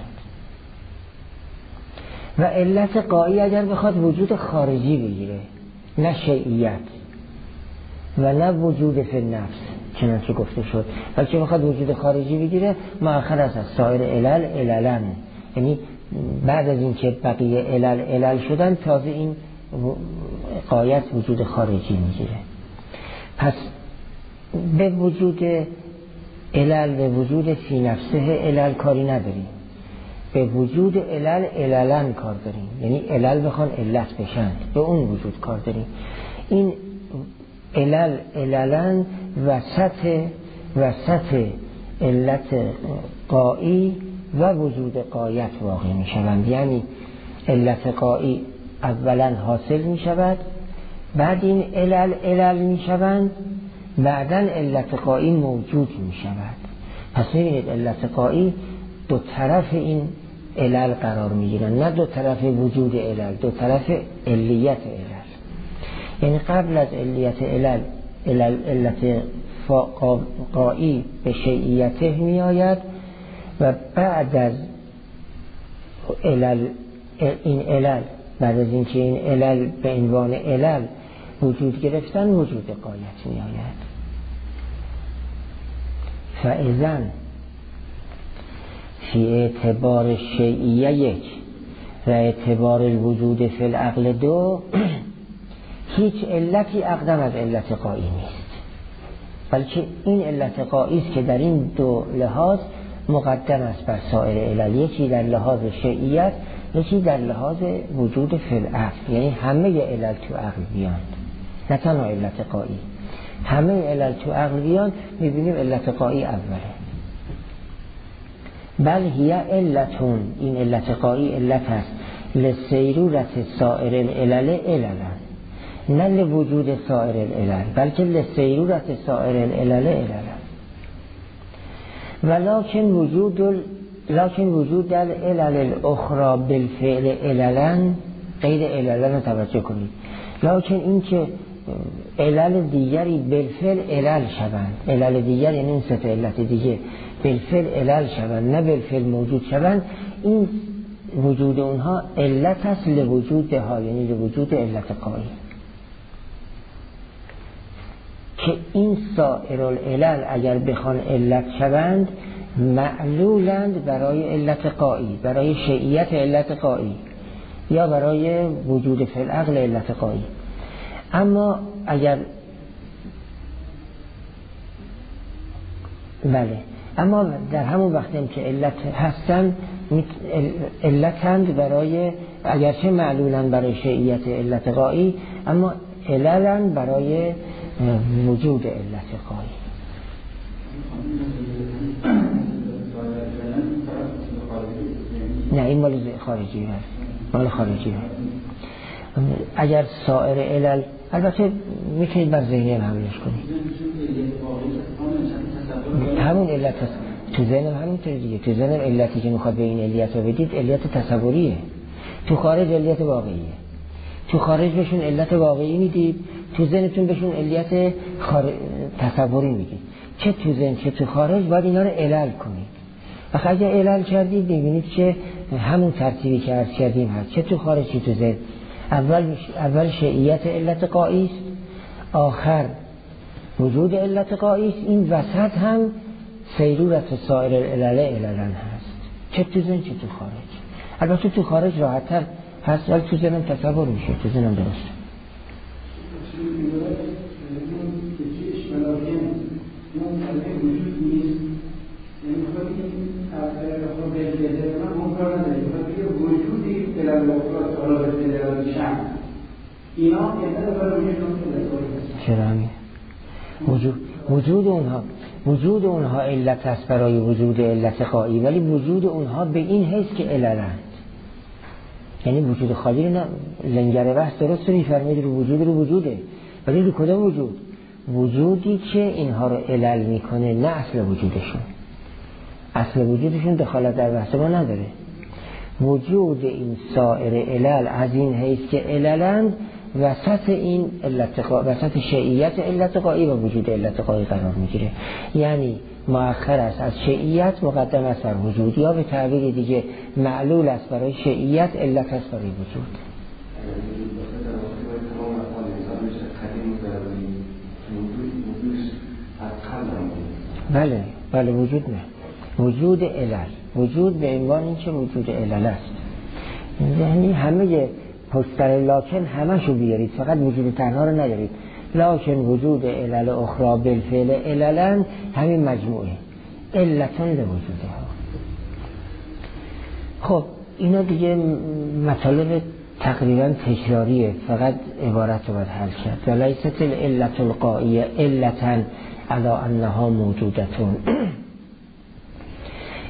و علت غایی اگر بخواد وجود خارجی بگیره، نه شیعیت و نه وجود فی النفس چنانچه گفته شد، بلکه بخواد وجود خارجی بگیره مؤخر از سایر عللن، یعنی بعد از این که بقیه علل شدن تازه این غایت وجود خارجی میگیره. پس به وجود علل، به وجود فی نفسه علل کاری نداریم، به وجود عللن کار داریم، یعنی علل بخوان علت بشن، به اون وجود کار داریم. این عللن وسط علت قایی و وجود قایت واقع می شوند. یعنی علت قایی اولا حاصل می شود، بعد این علل می شوند، بعدا علت قایی موجود می شود. پس می‌بینید علت قایی دو طرف این علل قرار می گیرند، نه دو طرف وجود علل، دو طرف علیت علل. یعنی قبل از علیت علت قایی به شیعیته می آید و بعد از این علل، بعد از اینکه این علل به عنوان علل وجود گرفتن، وجود قایت می آید. فاذا فی اعتبار شیعیه یک و اعتبار الوجود فی العقل دو، هیچ علتی اقدم از علت قایی نیست، بلکه این علت قایی است که در این دو لحاظ مقدم است بر سایر علل. یکی در لحاظ شیعیت، یکی در لحاظ وجود فی العقل. یعنی همه علل تو عقل بیان، نه تنها علت قایی، همه علل تو عقل بیان، میبینیم علت قایی اوله. بل هی علتون، این علت قایی علت است لسیرورت سائر العلل عللا، نه لوجود سائر العلل، بلکه لسیرورت سائر العلل عللا. ولکن وجود در علل الاخرى بالفعل عللا غیر عللا، توجه کنید. لکن این که علل دیگری بالفعل علل شوند، علل دیگر یعنی این سه علت دیگه بالفعل علل شوند، نه بالفعل موجود شوند، این وجود اونها علت است لوجودها، یعنی لوجود علت قایی. که این سائر العلل اگر بخوان علت شوند، معلولند برای علت قایی، برای شیعیت علت قایی یا برای وجود فی العقل علت قایی. اما اگر اما در همون وقتی که علت هستند، علتند برای، اگرچه معلولند برای شیعیت علت قایی، اما عللند برای وجود علت قایی. نه این مال خارجی هست، مال خارجی هست. اگر سایر علل، البته میتونید بر ذهنی هم حملش کنید، همون علت هست تو ذهنم، همینطوری دیگه. تو ذهنم علتی که میخواد به این علیت رو بدید علت تصوریه، تو خارج علت واقعیه. تو خارج بهشون علت واقعی میدید، تو ذهنتون بهشون علت تصوری میدید. چه تو ذهن چه تو خارج باید اینا رو علل کنید. وقتی اگه علل کردید ببینید که همون ترتیبی که عرض کردیم هست، چه تو خارج چه تو ذهن. اول شیعیت علت قایی است، آخر وجود علت قایی است، این وسط هم سیرورت سایر العلل عللن هست، چه تو ذهن چه تو خارج. البته تو خارج راحت‌تر هست، ولی تو ذهنم تصور میشه، تو ذهنم درسته. چرا همین وجود اونها علت است برای وجود علت قایی، ولی وجود اونها به این حیث که عللند. یعنی وجود خالی رو نه، لنگر بحث درست میفرمایید، رو وجوده، ولی رو کدام وجود؟ وجودی که اینها رو علل میکنه، نه اصل وجودشون. اصل وجودشون دخالت در بحث ما نداره. وجود این سائر علل از این حیث که عللند وسط این علت قایی، وسط شیعیت علت قایی و وجود علت قایی قرار میگیره. یعنی مؤخر است از شیعیت، مقدم است بر وجود، یا به تعبیر دیگه معلول است برای شیعیت، علت است برای وجود. بله وجود نه، وجود علل، وجود به عنوان این که وجود علل است. یعنی همه پشتر لاکن همشو بیارید، فقط وجود تنها رو ندارید. لاکن وجود علل اخرى بالفعل عللن، همین مجموعه علتون به وجودها. خب اینا دیگه مطالب تقریبا تکراریه، فقط عبارت رو باید حل کرد. ولیست العلت القائیه علتن علی انها موجودتون.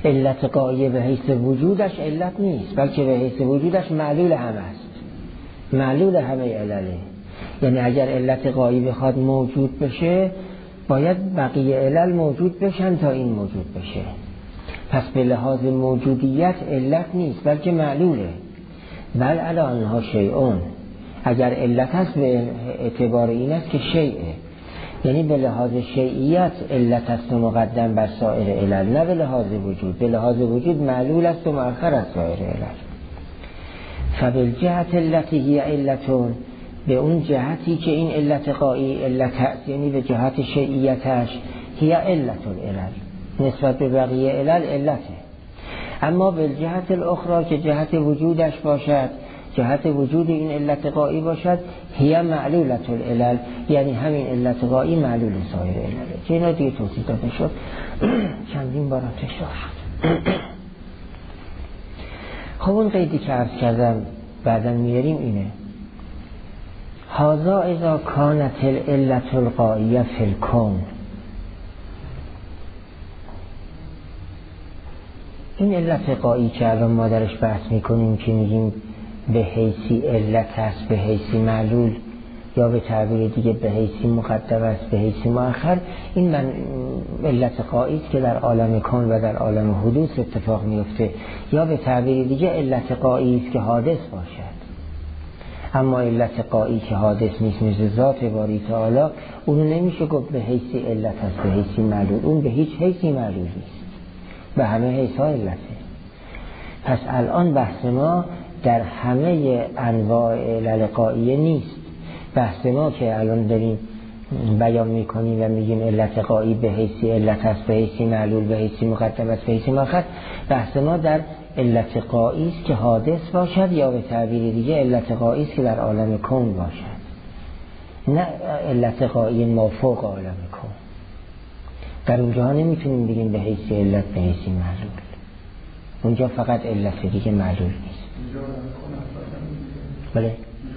علت غایه به حیث وجودش علت نیست، بلکه به حیث وجودش معلول همه است، معلول همه علله. یعنی اگر علت غایه بخواد موجود بشه باید بقیه علل موجود بشن تا این موجود بشه. پس به لحاظ موجودیت علت نیست بلکه معلوله. بل الانها شیئون، اگر علت هست به اعتبار این است که شیئه، یعنی به لحاظ شیعیت علت است و مقدم بر سایر علل، نه به لحاظ وجود. به لحاظ وجود معلول است و مؤخر از سایر علل. فبالجهت التي هی علتون، به اون جهتی که این علت غایی علت هست، یعنی به جهت شیعیتش، هی علت العلل، نسبت به بقیه علل علته. اما به جهت الاخرى که جهت وجودش باشد، جهت وجود این علت غایی باشد، هی معلولت العلل، یعنی همین علت غایی معلول سایر علله. که اینا دیگه توضیح داده شد، چندین بار تکرار شد. خب اون قیدی که عرض کردم بعدا میاریم اینه: هذا اذا کانت العلت الغایه فی الکون. این علت غایی که الان ما درش بحث میکنیم که میگیم به حیثی علت است، به حیثی معلول، یا به تعبیر دیگه به حیثی مقدم است، به حیثی مؤخر، این من علت غایی است که در عالم کون و در عالم حدوث اتفاق میفته، یا به تعبیر دیگه علت غایی است که حادث باشد. اما علت غایی که حادث نیست مثل ذات باری تعالی، اونو نمیشه گفت به حیثی علت است، به حیثی معلول. اون به هیچ حیثی معلول نیست، به همه حیث‌ها علته. پس الان بحث ما در همه انواع علل غاییه نیست. بحث ما که الان داریم بیان میکنیم و میگیم علت غایی به حیثی علت است، به حیثی معلول، به حیثی مقدم است، به حیثی مؤخر، بحث ما در علت غایی است که حادث باشد، یا به تعبیر دیگه علت غایی است که در عالم کون باشد، نه علت غایی مافوق عالم کون. در اونجا نمیتونیم بگیم به حیثی علت، به حیثی معلول. اونجا فقط علت دیگه معلول نیست. بله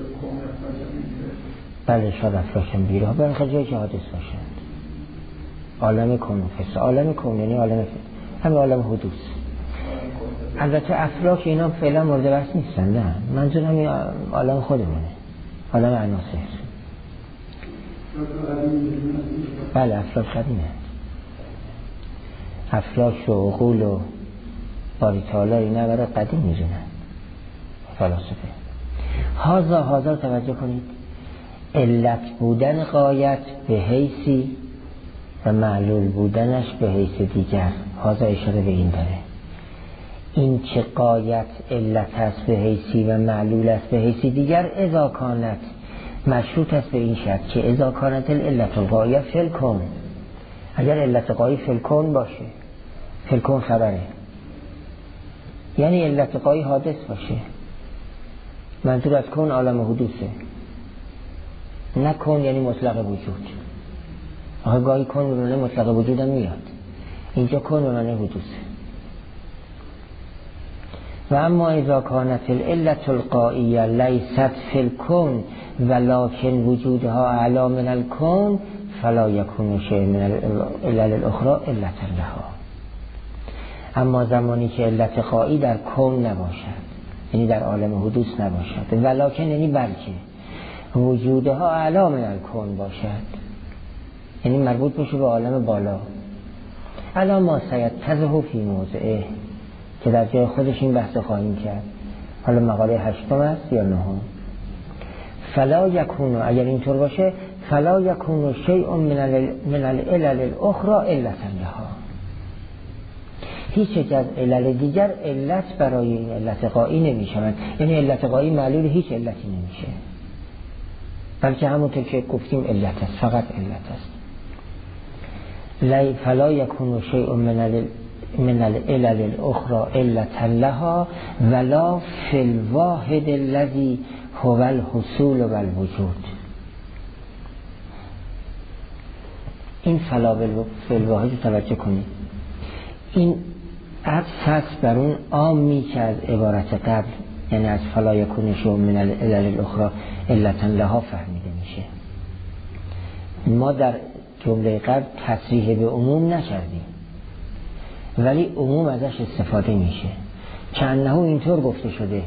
بله، شاید افراشم بیره ها برای خیلی جایی که حادث باشند. عالم کون فست، عالم کون یعنی عالم فست، همه عالم حدوث. البته افلاک اینا فعلا مورد بحث نیستن، نه، منظور همین عالم خودمونه، عالم عناصر. بله افلاک قدیمه، افلاک و عقول و باری تعالی اینا برای قدیم میزنن فلاسفه. هازا توجه کنید، علت بودن غایت به حیثی و معلول بودنش به حیث دیگر. هازا اشاره به این داره، این که غایت علت است به حیثی و معلول است به حیثی دیگر، اذا کانت مشروط است به این شرط که اذا کانت العلت الغایه فی الکون، اگر علت غایی فی الکون باشه، فی الکون خبره، یعنی علت غایی حادث باشه. منظور از کون عالم حدوثه، نه کون یعنی مطلق وجود. آخه گاهی کون به معنی مطلق وجود هم میاد، اینجا کون به معنی حدوثه. و اما اذا کانت العلت الغایه لیست فی الکون ولکن وجودها اعلی من الکون فلا یکون شیء من العلل الاخرى علتا لها. اما زمانی که علت غایی در کون نباشد، یعنی در عالم حدوث نباشد، ولکن یعنی بلکه وجودها اعلی من الکون باشد، یعنی مربوط بشه به عالم بالا. الا ما سیتضح فی موضعه، که در جای خودش این بحث خواهیم کرد. حالا مقاله 8 است یا 9. فلا یکون، اگر اینطور باشه، فلا یکون شیء من العلل الاخرى علتا لها، هیچ یک از علل دیگر علت برای این علت غایی نمیشوند. یعنی علت غایی معلول هیچ علتی نمیشه، بلکه همونطور که گفتیم علت است، فقط علت است. فلا یکون شیء من العلل الاخرى علتا لها ولا فی الواحد الذی هو الحصول و الوجود. این فلا فی الواحد توجه کنید، این عطف هست بر اون عامی که از عبارت قبل، یعنی از فلا یکون شیء من العلل الاخرى علتا لها فهمیده میشه. ما در جمله قبل تصریح به عموم نکردیم ولی عموم ازش استفاده میشه. چندنه اینطور گفته شده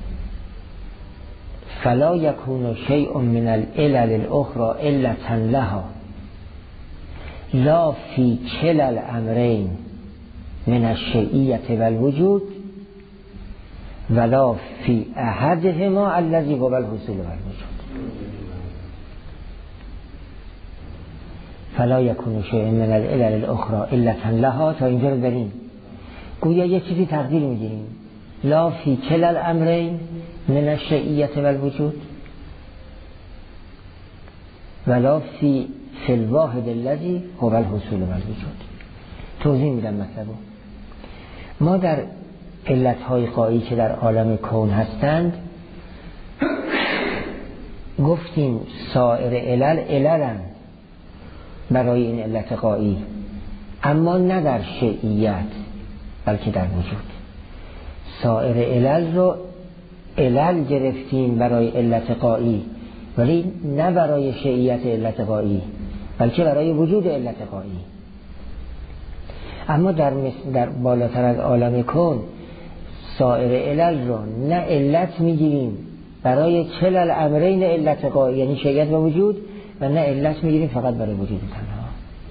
فلا یکون شیء من العلل الاخرى علة لها لا فی کلا الامرین من الشیعیة والوجود ولا فی احدهما الذی هو الحصول والوجود. فلا یکون شیء من العلل الاخرى علة لها، تا اینجا رو بریم گویا یه چیزی تقدیر میگیریم لا فی کلا الامرین من الشیعیة والوجود ولا فی الواحد الذی هو الحصول والوجود. توضیح میدم مطلبو. ما در علتهای غایی که در عالم کون هستند گفتیم سایر عللن برای این علت غایی، اما نه در شیعیت بلکه در وجود. سایر علل رو علل گرفتیم برای علت غایی، ولی نه برای شیعیت علت غایی بلکه برای وجود علت غایی. اما در بالاتر از عالم کون سایر علل رو نه علت میگیریم برای کلا الامرین علت غایی یعنی شیعیت و وجود، و نه علت میگیریم فقط برای وجود تنها.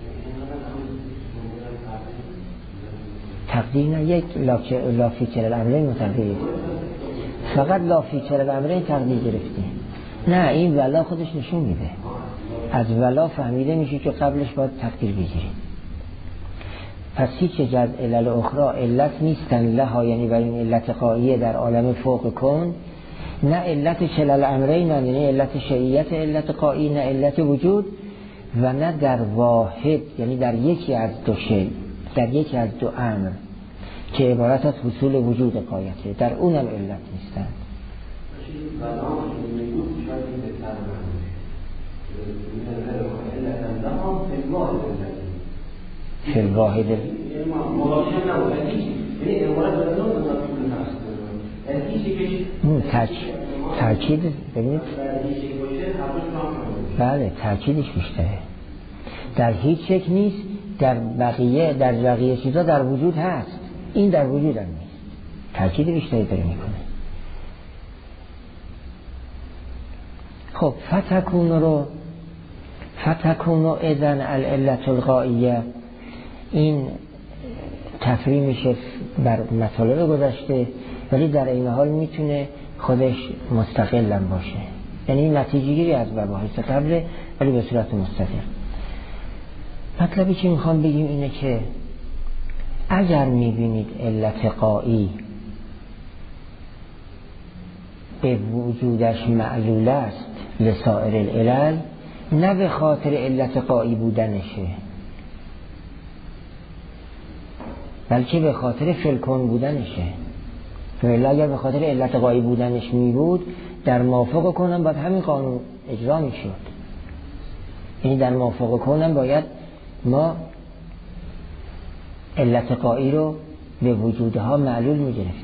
تقدیر نه یک لافی کلا الامرین متقدیر، فقط لافی کلا الامرین تقدیر گرفتیم. نه، این ولا خودش نشون میده، از ولا فهمیده میشه که قبلش باید تقدیر بگیریم. پس هیچ جز علل اخرى علت نیستن لها، یعنی برای این علت غاییه در عالم فوق کن، نه علت کلا الامرین، یعنی علت شیعیت علت غایی، نه علت وجود، و نه در واحد یعنی در یکی از دو شیء، در یکی از دو امر که عبارت از حصول وجود غایته، در اونم علت نیستن. فی الواحد تاکید ببینید، بله تاکیدش بیشتره. در هیچ یک نیست، در بقیه چیزا در وجود هست، این در وجود هم نیست، تاکید بیشتری داره میکنه. خب فتکونو اذن العلت الغائیه، این تفریح میشه بر مطالب گذشته، ولی در این حال میتونه خودش مستقلم باشه، یعنی نتیجه گیری از مباحث قبله ولی به صورت مستقل. مطلبی که میخوام بگیم اینه که اگر میبینید علت غایی به وجودش معلول است لسائر العلل، نه به خاطر علت غایی بودنشه بلکه به خاطر فلکون بودنشه. ولی اگر به خاطر علت غایی بودنش میبود در موافق کنم باید همین قانون اجرا میشد، یعنی در موافق کنم باید ما علت غایی رو به وجودها معلول میگرفتیم.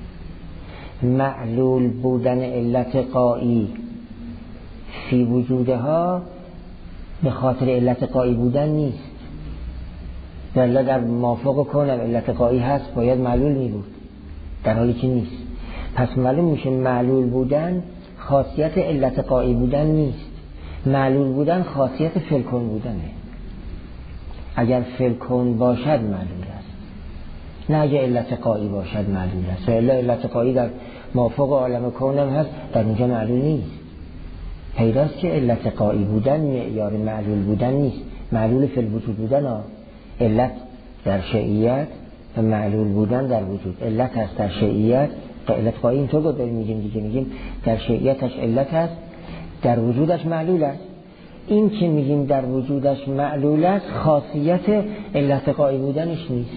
معلول بودن علت غایی فی وجودها به خاطر علت غایی بودن نیست، ولی در موافق کنم علت غایی هست باید معلول می بود، در حالی که نیست. پس معلوم میشه معلول بودن خاصیت علت غایی بودن نیست، معلول بودن خاصیت فلکون بودنه. اگر فلکون باشد معلول است، نه اگر علت غایی باشد معلول است. ولی علت غایی در موافق عالم کونم هست، در اونجا معلول نیست. پیداست که علت غایی بودن معیار معلول بودن نیست، معلول فی الوجود بودن ها. علت در شیعیت و معلول بودن در وجود. علت هست در شیعیت، علت غایی اینطور بود داریم میگیم در شیعیتش علت هست، در وجودش معلول است. این که میگیم در وجودش معلول است خاصیت علت غایی بودنش نیست.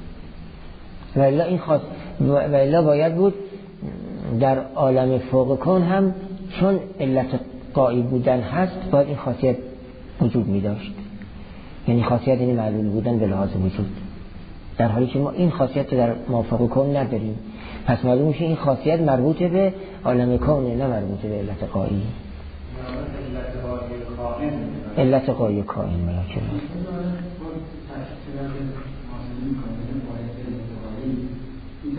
ولی باید بود در عالم فوق کن هم چون علت غایی بودن هست باید این خاصیت وجود می داشت، یعنی خاصیت این معلول بودن به لحاظ وجود، در حالی که ما این خاصیت در موافق کون نداریم. پس معلوم میشه این خاصیت مربوط به عالم کونه، نه مربوط به علت غایی. علت غایی کائن ملاکه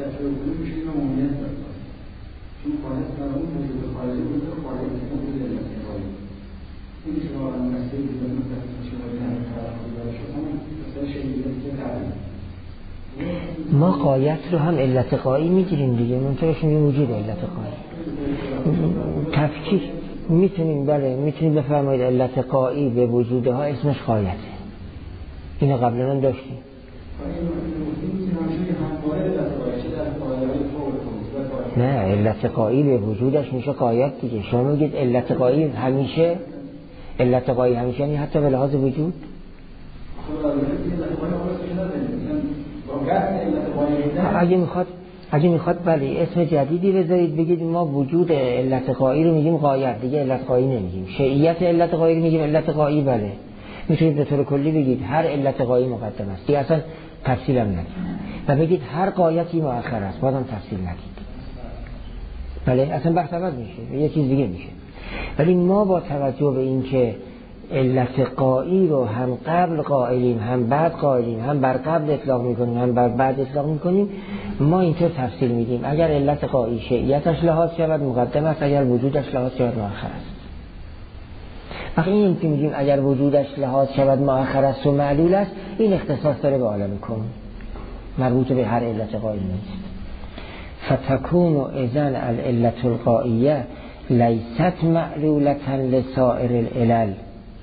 علت وجود میشه اینو ممکنه داره چون خالص در اون وجود خارجی بود و خارج وجود علت قایی این شما مسئله بدون شما در طرف شما مثلا شیعیت که تعریف ما قایت رو هم علت قایی میگیریم دیگه، منطقش میگیم وجود علت قایی. تفکیک میتونیم، بله میتونیم بفرمایید علت قایی به وجودها اسمش قایته. اینو قبلا هم داشتیم. نه، علت قایی به وجودش میشه قایت دیگه. شما میگید علت قایی همیشه، علت قایی همیشه یعنی حتی به لحاظ وجود. اگه میخواد بله اسم جدیدی بذارید، بگید ما وجود علت قایی رو میگیم قایت، دیگه علت قایی نمیگیم. شیعیت علت قایی رو میگیم علت قایی. بله میتونید به طور کلی بگید هر علت قایی مقدم است، دیگه اصلا تفصیل هم نگید و بگید هر قایتی مؤخر است، بازم تفصیل نگید. بله اصلا بحث عوض میشه، یه چیز دیگه میشه. ولی ما با توجه به این که علت قایی رو هم قبل قائلیم هم بعد قائلیم، هم بر قبل اطلاق میکنیم هم بر بعد اطلاق میکنیم، ما اینطور تفصیل میدیم اگر علت قایی شیعیتش لحاظ شود مقدم است، اگر وجودش لحاظ شود مؤخر است. وقتی این که میگیم اگر وجودش لحاظ شود مؤخر است و معلول است، این اختصاص داره به عالم کون، مربوط به هر علت قایی نیست. فتكون اذن العلة القائیه لیست معلولة لسائر العلل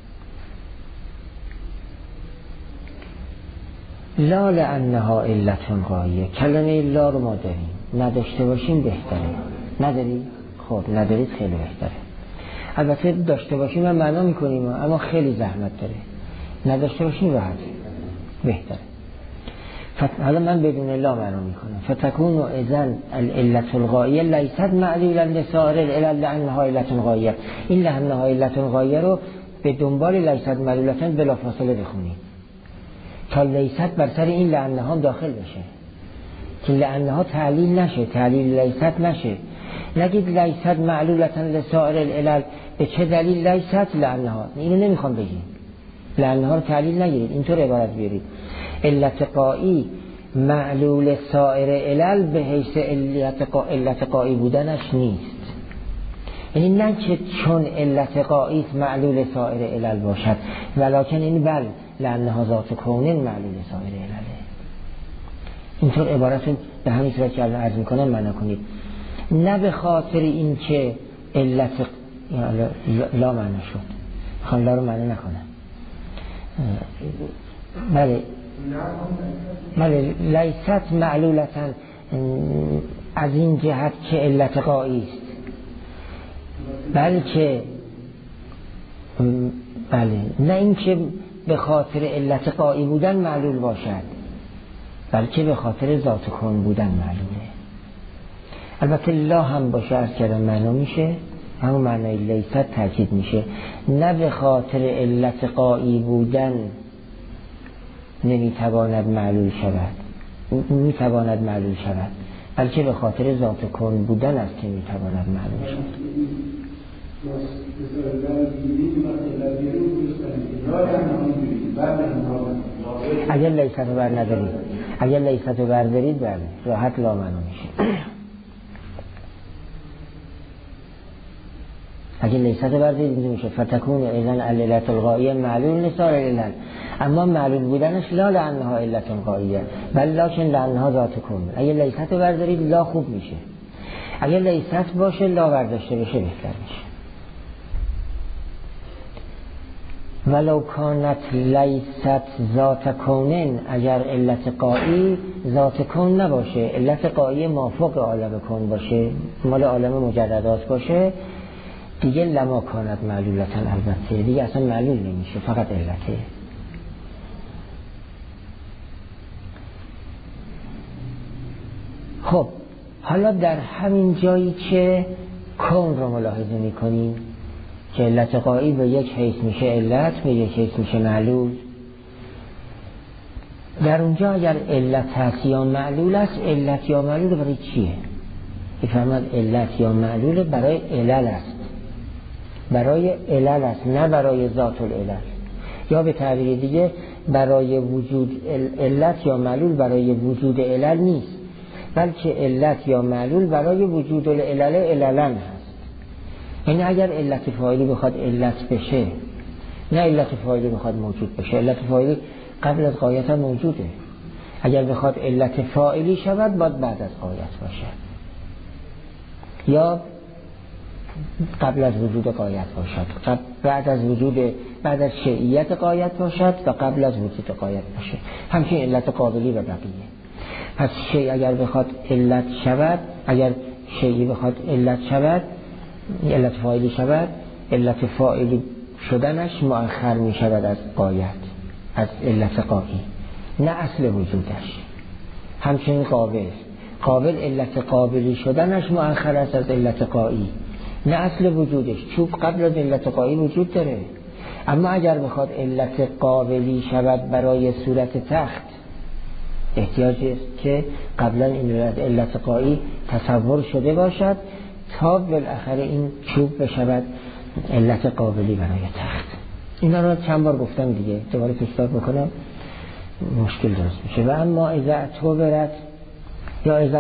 لا لانها علة قائیه. کلمه لا رو ما داریم، نداشته باشیم بهتره. نداری؟ خب ندارید خیلی بهتره. البته داشته باشیم هم معنا میکنیم اما خیلی زحمت داره. نداشته باشیم راحت بهتره. حالا من بدون لا معنا میکنم. فتكون اذن العلة القائیه لیست معلولا لسائر العلل لانها علة قائیه. این لانها علة قائیه رو به دنبال لیست معلولة بلافاصله بخونید تا لیست بر سر این لانها داخل بشه، که لانها تعلیل نشه، تعلیل لیست نشه. نگید لیست معلولة لسائر العلل، به چه دلیل لیست لانها؟ اینو نمیخوام بگیم، لانها رو تعلیل نگیرید، اینطور عبارت بیارید علت قایی معلول سائر علل به حیث علت قایی بودنش نیست. یعنی نه که چون علت قایی معلول سائر علل باشد، ولکن این بل لانها ذات کونن معلول سائر علله. اینطور عبارت به همین صورت که الان عرض میکنم معنا کنید، نه به خاطر این که علت لا معنا شد، خان لا رو معنا نکنم. بله لیست معلولتاً از این جهت که علت قایی است، بلکه بله نه این که به خاطر علت قایی بودن معلول باشد، بلکه به خاطر ذات کون بودن معلوله. البته لا هم باشه از کردن معنا میشه، همون معنای لیست تاکید میشه. نه به خاطر علت قایی بودن نمیتواند معلول شود، میتواند معلول شود، بلکه به خاطر ذات کون بودن است که میتواند معلول شود. اگر لیست رو بر ندارید، اگر لیست رو بردارید بله راحت لا معنا میشه. اگر لیست رو بردارید میشه فتكون اذن العلة القائیه معلول لسائر العلل، اما معلول بودنش لا لانها علة قائیه بل لکن لانها ذات کون. اگر لیست رو بردارید لا خوب میشه، اگر لیست باشه لا برداشته بشه بهتر میشه. ولو کانت لیست ذات کونن، اگر علت قایی ذات کون نباشه، علت قایی مافوق عالم کون باشه، مال عالم مجردات باشه، دیگه لما کانت معلولتن، البته دیگه اصلا معلول نمیشه، فقط علته. خب حالا در همین جایی که کون رو ملاحظه میکنیم که علت قایی به یک حیث میشه علت، به یک حیث میشه معلول، در اونجا اگر علت هست یا معلول است، علت یا معلول برای چیه؟ بفرماد علت یا معلول برای علل است، برای علل است، نه برای ذات العلل. یا به تعبیر دیگه برای وجود علت یا معلول برای وجود علل نیست، بلکه علت یا معلول برای وجود العلل عللن هست. یعنی اگر علت فاعلی بخواد علت بشه، نه علت فاعلی بخواد موجود بشه. علت فاعلی قبل از غایت هم موجوده. اگر بخواد علت فاعلی شود باید بعد از غایت باشد، یا قبل از وجود غایت باشد، بعد از شیعیت غایت باشد و قبل از وجود غایت باشه. همچنین علت قابلی و بقیه. پس شیء اگر بخواد علت شود، اگر شیعی بخواد علت شود، علت فاعلی شود، علت فاعلی شدنش مؤخر می شود از غایت، از علت قایی، نه اصل وجودش. همچنین قابل علت قابلی شدنش مؤخر است از علت قایی، نه اصل وجودش. چوب قبل از علت قایی وجود داره، اما اگر بخواد علت قابلی شود برای صورت تخت، احتیاج است که قبلا این علت قایی تصور شده باشد تا بالاخره این چوب بشود علت قابلی برای تخت. اینا رو چند بار گفتم دیگه، دوباره تکرار بکنم مشکل درست میشه. و اما اذا اعتبرت یا اذا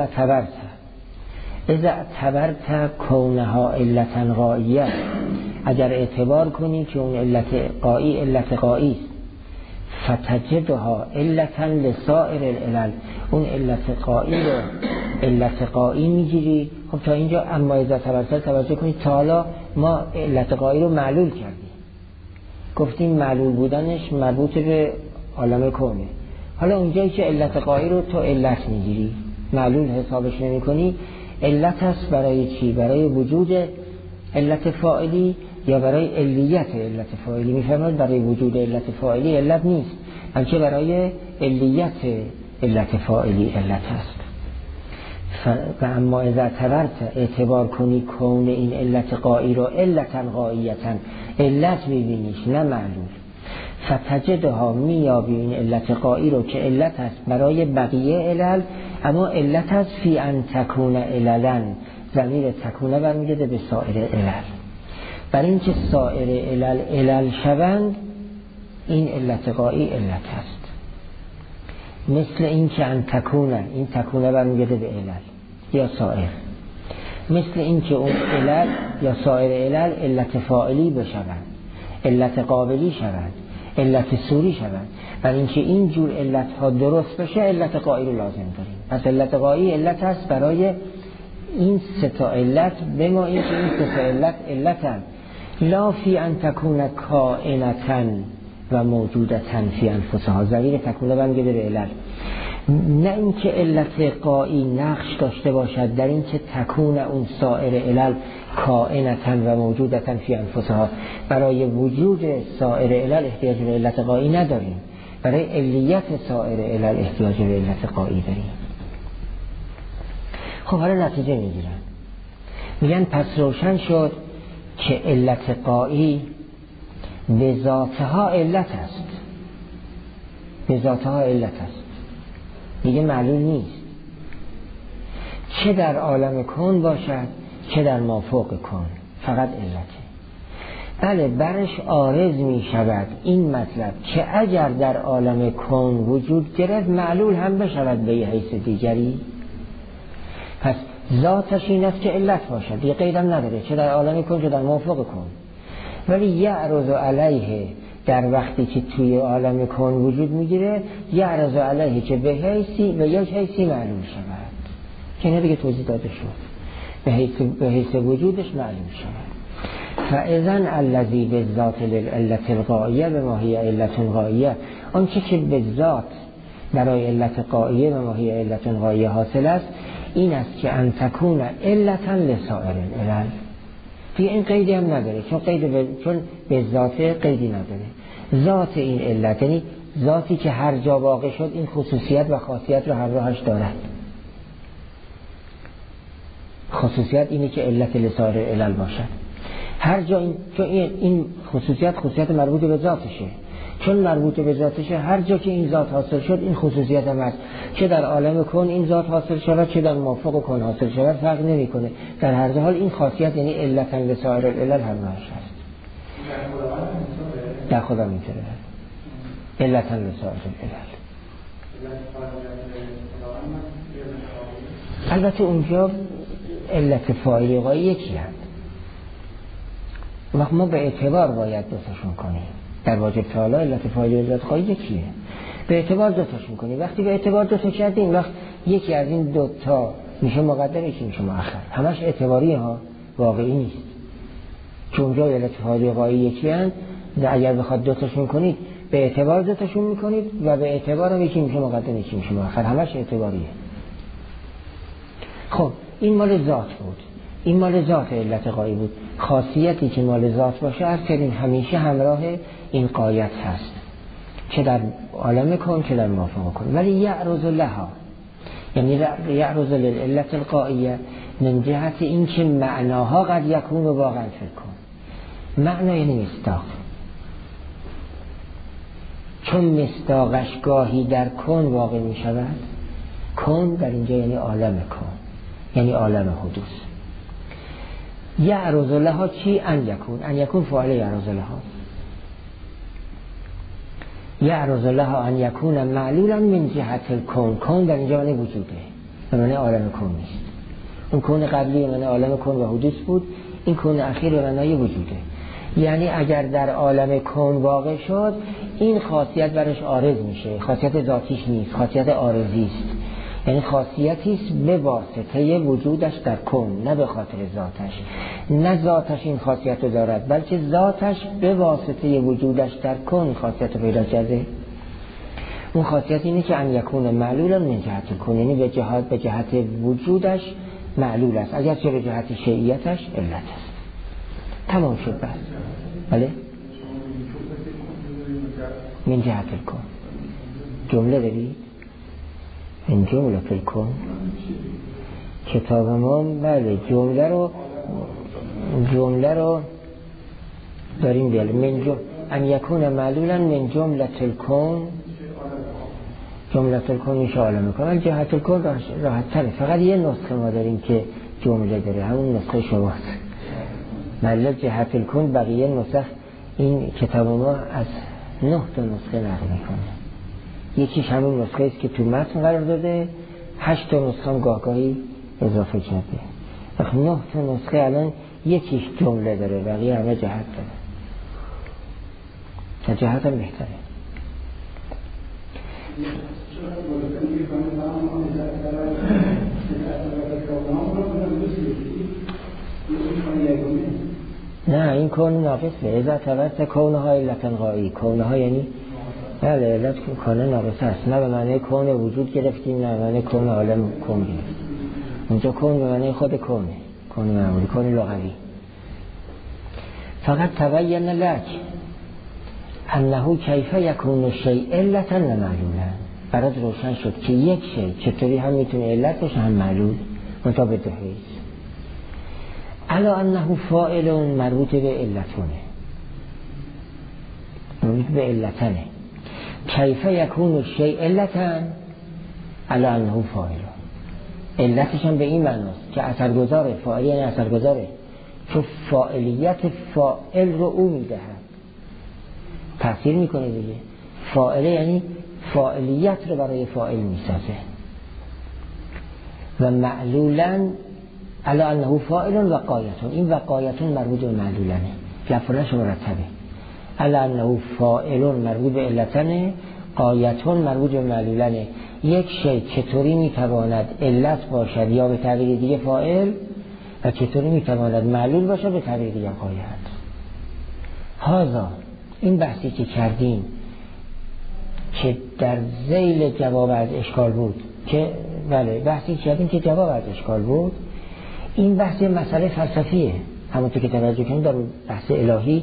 اعتبرت کونها علتا غائیه، اگر اعتبار کنی که اون علت قایی است، فتجدها علتا لسائر العلل، اون علت قایی رو علت قایی میگیری. خب تا اینجا اما اذا اعتبرت توجه کنید، تا حالا ما علت قایی رو معلول کردیم، گفتیم معلول بودنش مربوط به عالم کونه. حالا اونجایی که علت قایی رو تو علت میگیری، معلول حسابش نمی کنی، علت هست برای چی؟ برای وجود علت فاعلی یا برای علیت علت فاعلی؟ میفهمید برای وجود علت فاعلی علت نیست، بلکه برای علیت علت فاعلی علت هست. و اما اذا اعتبار کنی کون این علت قایی رو علتا قاییتا، علت میبینیش نه معلول، فتجدها میابی این علت قایی رو که علت هست برای بقیه علل، اما علت هست فی ان تکون عللن، ضمیر تکونه برمیگرده به سایر علل. برای اینکه سایر علل شوند این علت قایی علت هست. مثل این که ان تکونه، این تکونه برمیگرده به علل یا سایر. مثل این که اون علل یا سایر علل علت فاعلی بشوند، علت قابلی شوند، علت صوری شوند. برای اینکه این جور علت ها درست بشه علت قایی رو لازم داریم. پس علت قایی علت هست برای این سه تا علت، به ما این که این سه تا علت علتن، لا فی ان تکون کائنتن و موجودتن فی انفسها، ضمیر تکونه برمیگرده به علت. نه اینکه علت قایی نقش داشته باشد در اینکه تکون اون سایر علل کائنتن و موجودتن فی انفسها. برای وجود سایر علل احتیاج به علت قایی نداریم، برای علیت سایر علل احتیاج به علت قایی داریم. خب حالا نتیجه میگیرن، میگن پس روشن شد که علت قایی به ذاتها علت است، به ذاتها علت است، دیگه معلول نیست، چه در عالم کون باشد چه در مافوق کون، فقط علته. بله برش عارض می شود این مطلب که اگر در عالم کون وجود گرفت معلول هم بشود به یه حیث دیگری. پس ذاتش این است که علت باشد، دیگه قیدم نداره، چه در عالم کون چه در مافوق کون. ولی یعرض علیه در وقتی که توی عالم کون وجود میگیره، یعرض علیه که به یک حیثی معلوم شود، که نه دیگه توضیح داده شد، به حیث وجودش معلوم شود. فاذن الذی بالذات للعلت الغائیه به ما هی علت غائیه، آنچه که به ذات برای علت غائیه به ما هی علت غائیه حاصل است این است که ان تکون علتا لسائر العلل. دیگه این قیدی هم نداره، چون به ذات قیدی نداره. ذات این علت یعنی ذاتی که هر جا واقع شد این خصوصیت و خاصیت رو همراهش دارد. خصوصیت اینه که علت لسائر علل باشد. هر جا این خصوصیت مربوط به ذاتشه، چون مربوط به ذاتشه هر جا که این ذات حاصل شد این خصوصیت هم هست. چه در عالم کون این ذات حاصل شود چه در مافوق کون حاصل شود فرق نمیکنه، در هر حال این خاصیت یعنی علت لسائر العلل همراهش هست. در خدا میتونه علت لسائر العلل. البته اونجا علت فاعل غایی یکی هست. وقت ما به اعتبار باید دوتاشون کنیم. در واجب فعلا علت فاعل و علت غایی یکیه، به اعتبار دوتاشون کنیم. وقتی به اعتبار دوتا کردیم، وقت یکی از این دوتا میشه مقدم، یکی میشه مؤخر. همش اعتباری ها، واقعی نیست. چون اونجا علت فاعل غایی یکی هست، اگر بخواد دوتاشون کنید به اعتبار دوتاشون میکنید و به اعتبار هم یکی میشه مقدم، یکی میشه مؤخر. همش اعتباریه. خب این مال ذات بود، این مال ذات علت غایی بود. خاصیتی که مال ذات باشه عرض کردیم همیشه همراه این غایت هست، چه در عالم کن چه در مافوق کن. ولی یعرض لها، یعنی یعرض للعلت الغائیه من جهت این که معناها قد یکون و واقعا کن. معنا یعنی مصداق، چون مصداقش گاهی در کن واقع می شود. کن در اینجا یعنی عالم کن، یعنی عالم حدوث. یعرض لها چی؟ ان یکون. ان یکون فاعل یعرض لها. یعرض لها ان یکون معلولا من جهت الکون. کون در اینجا معنی وجوده، به معنی عالم کون نیست. اون کون قبلی به معنی عالم کون و حدوث بود، این کون اخیر به معنی وجوده. یعنی اگر در عالم کون واقع شد، این خاصیت برش عارض میشه. خاصیت ذاتیش نیست، خاصیت عارضی است. یعنی خاصیتی است به واسطه وجودش در کون، نه به خاطر ذاتش. نه ذاتش این خاصیت رو دارد، بلکه ذاتش به واسطه وجودش در کون خاصیت رو پیدا کرده. اون خاصیت اینه که ان یکون معلولا من جهت کون، یعنی به جهت وجودش معلول است، اگر چه به جهت شیعیتش علت است. تمام شد بس. بله؟ من جهت کون جمله دارید؟ این جمله کن کتاب ما بله جمله رو داریم بیاره. من ان یکون معلولا من جمله الکون. جمله الکون میشه عالم کن. ولی جهت الکون راحت تره. فقط یه نسخه ما داریم که جمله داره، همون نسخه شماست. بله جهت الکون. بقیه نسخ این کتاب ما از 9 تا نسخه نقل میکنه. یکیش همون نسخه است که تو متن قرار داده، 8 تا نسخه هم گاهگاهی اضافه کرده. وقت 9 تا نسخه الان یکیش جمله داره، بقیه همه جهت داره. تا جهت هم بهتره. نه این کون ناقصه. اذا توسط کونها علت غایی. کونها یعنی بله علت کونه ناقصه است. نه به معنی کون وجود گرفتیم، نه به معنی کون عالم کون گرفتیم. اونجا کون به معنی خود کونه، کون معمولی، کون لغوی. فقط تبین لک انه کیف یکون الشیء علتا و معلولا. برات روشن شد که یک شی چطوری هم میتونه علت باشه هم معلول، مطابق حیث. الا انه فاعل مربوط به علتونه، مربوط به علتنه. کیف یکون الشیء علتا الا انه فاعل. علتش هم به این معناست که اثرگذاره. فاعل یعنی اثرگذاره، چون فاعلیت فاعل رو او میدهد، تأثیر میکنه دیگه. فاعل یعنی فاعلیت رو برای فاعل میسازه. و معلولا الا انه فاعل و غایتون. این و غایتون مربوط به معلولنه، جفرش مرتبه. الا انه فاعل مربوط به علتنه، غایتون مربوط به معلولنه. یک شی چطوری میتواند علت باشد یا به تعبیر دیگه فاعل، و چطوری میتواند معلول باشد به تعبیر دیگه غایت. هذا این بحثی که کردیم که در ذیل جواب از اشکال بود، که بله بحثی کردیم که جواب از اشکال بود. این بحث مسئله فلسفیه. همونطور که توجه کنید در بحث الهی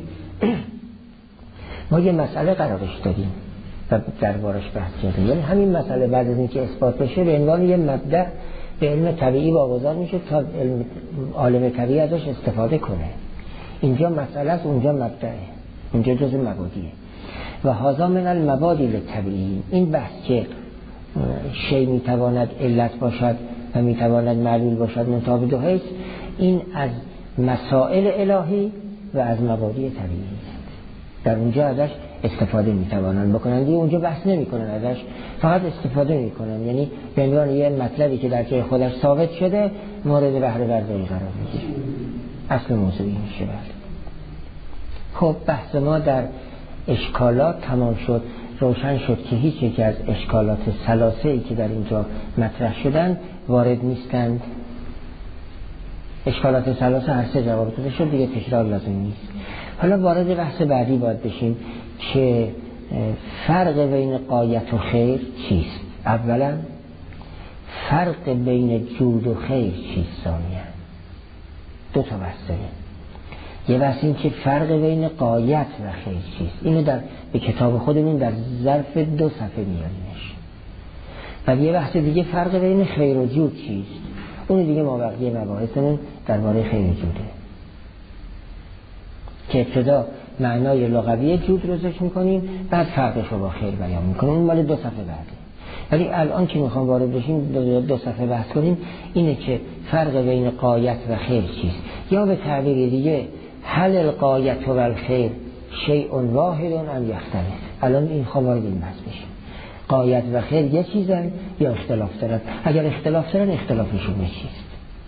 ما یه مسئله قرارش دادیم و دربارش بحث کردیم. یعنی همین مسئله بعد از اینکه اثبات بشه به عنوان یه مبدأ به علم طبیعی واگذار میشه تا عالم طبیعی ازش استفاده کنه. اینجا مسئله است، اونجا مبدأه، اونجا جزء مبادیه. و هذا من المبادی للطبیعی. این بحث که شی میتواند علت باشد و میتواند معلول باشد مطابق حیث، این از مسائل الهی و از مبادی طبیعی است. در اونجا ازش استفاده میتوانند بکنند. دیگه اونجا بحث نمیکنن ازش، فقط استفاده میکنن، یعنی به عنوان یه مطلبی که در جای خودش ثابت شده مورد بهره برداری قرار میگیره. اصل موضوع این میشه. خب بحث ما در اشکالات تمام شد. روشن شد که هیچ یک از اشکالات ثلاثه‌ای که در اینجا مطرح شدن وارد نیستند. اشکالات ثلاثه هر سه جواب داده شد، دیگه تکرار لازم نیست. حالا وارد بحث بعدی باید بشیم که فرق بین غایت و خیر چیست. اولا فرق بین جود و خیر چیست. ثانیا دو تا بحث داریم. یه بحث این که فرق بین غایت و خیر چیست، اینو به کتاب خودمون در ظرف 2 صفحه میاریمش. و یه بحث دیگه فرق بین خیر و جود چیست، اون دیگه ما بقیه مباحثمون درباره خیر و جوده که ابتدا معنای لغوی جود رو ذکر میکنیم، بعد فرقش رو با خیر بیان میکنیم. اون مال 2 صفحه بعده. ولی الان که میخوام وارد بشیم 2 صفحه بحث کنیم اینه که فرق بین غایت و خیر چیست، یا به تعبیر دیگه هل الغایت و الخیر شیء واحد ام یختلف. الان این وارد این بحث بشیم. غایت و خیر یه چیزن یا اختلاف دارن؟ اگر اختلاف دارن اختلافشون چیست؟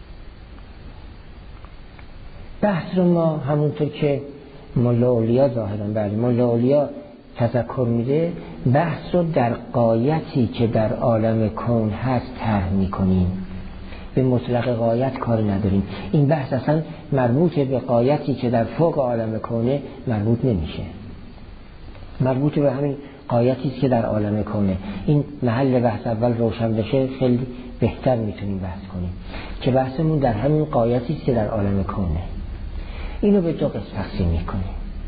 بحث رو ما همونطور که مولا اولیا ظاهرا مولا اولیا تذکر میده، بحث رو در غایتی که در عالم کون هست طرح میکنیم، به مطلق غایت کار نداریم. این بحث اصلا مربوط به غایتی که در فوق عالم کونه مربوط نمیشه، مربوط به همین غایتی که در عالم کونه. این محل بحث اول روشن بشه خیلی بهتر میتونیم بحث کنیم که بحثمون در همین غایتی که در عالم کونه. اینو به 2 قسم تقسیم میکنیم.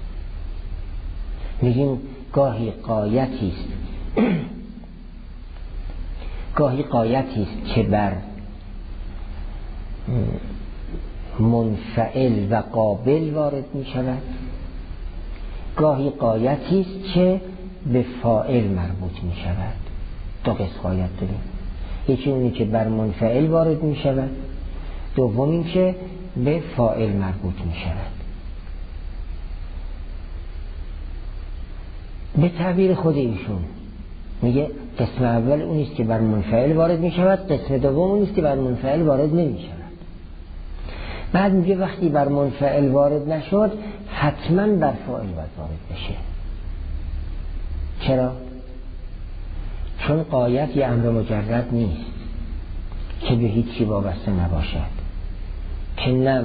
میگیم گاهی غایتی است گاهی غایتی است که بر منفعل و قابل وارد می شود، گاهی غایتی است که به فاعل مربوط می شود. 2 قسم غایت داریم. یکی اونی که بر منفعل وارد می شود، دوم این که به فاعل مربوط می شود. به تعبیر خود ایشون میگه قسم اول اونیست که بر منفعل وارد می شود، قسم دوم اونیست که بر منفعل وارد نمی شود. بعد میگه وقتی بر منفعل وارد نشد حتما بر فاعل باید وارد بشه. چرا؟ چون غایت یه امر مجرد نیست که به هیچی وابسته نباشد، که نه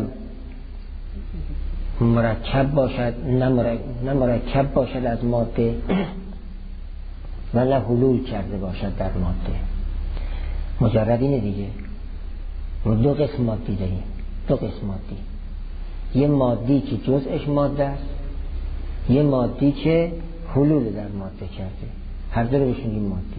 مرکب باشد نه مرکب باشد از ماده و نه حلول کرده باشد در ماده. مجرد اینه دیگه. ما 2 قسم مادی داریم، 2 قسم مادی. یه مادی که جزءش ماده است، یه مادی که حلول در ماده کرده. هر دو رو بشونیم مادی.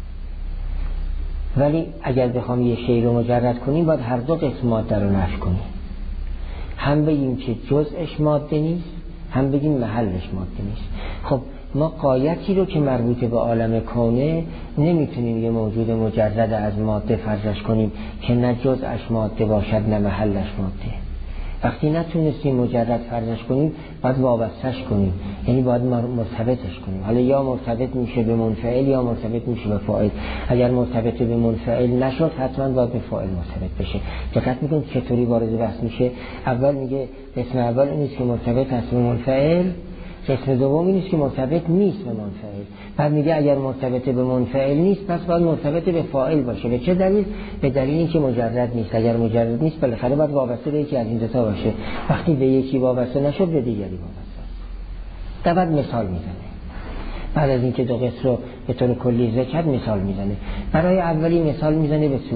ولی اگر بخوام یه شی رو مجرد کنیم باید هر 2 قسم ماده رو نفی کنیم. هم بگیم که جزءش ماده نیست، هم بگیم محلش ماده نیست. خب ما غایتی رو که مربوط به عالم کونه نمیتونیم یه موجود مجرد از ماده فرضش کنیم که نه جزءش ماده باشد نه محلش ماده. وقتی نتونستیم مجرد فرضش کنیم باید وابستش کنیم، یعنی باید مرتبطش کنیم. حالا یا مرتبط میشه به منفعل یا مرتبط میشه به فاعل. اگر مرتبط به منفعل نشد حتما باید به فاعل مرتبط بشه. دقت میکنید چطوری وارد بحث میشه. اول میگه قسم اول این است که مرتبط است به منفعل، قسم دوم این است که مرتبط نیست به منفعل. بعد میگه اگر مرتبط به منفعل نیست پس باید مرتبط به فاعل باشه. به چه دلیل؟ به دلیل اینکه مجرد نیست. اگر مجرد نیست بالاخره باید وابسته به یکی از این 2 تا باشه. وقتی به یکی وابسته نشد به دیگری وابسته است. بعد مثال میزنه. بعد از اینکه 2 قسم رو به طور کلی ذکر کرد مثال میزنه. برای اولی مثال میزنه به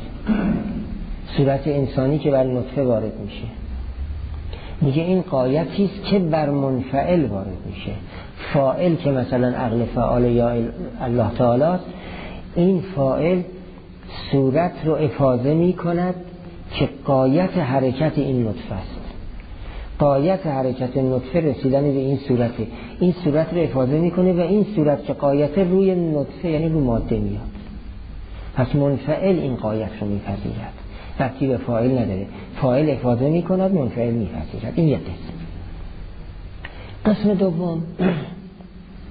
صورت انسانی که بر نطفه وارد میشه. میگه این غایتی است که بر منفعل وارد میشه. فاعل که مثلا عقل فعال یا الله تعالی است، این فاعل صورت رو افاضه میکند که غایت حرکت این نطفه است. غایت حرکت نطفه رسیدن به این صورته. این صورت رو افاضه میکنه و این صورت که غایت روی نطفه یعنی رو ماده میاد. پس منفعل این غایت رو میپذیرد، ربطی به فاعل نداره. فاعل افاضه میکند، منفعل میپذیرد. این یک قسم. قسم دوم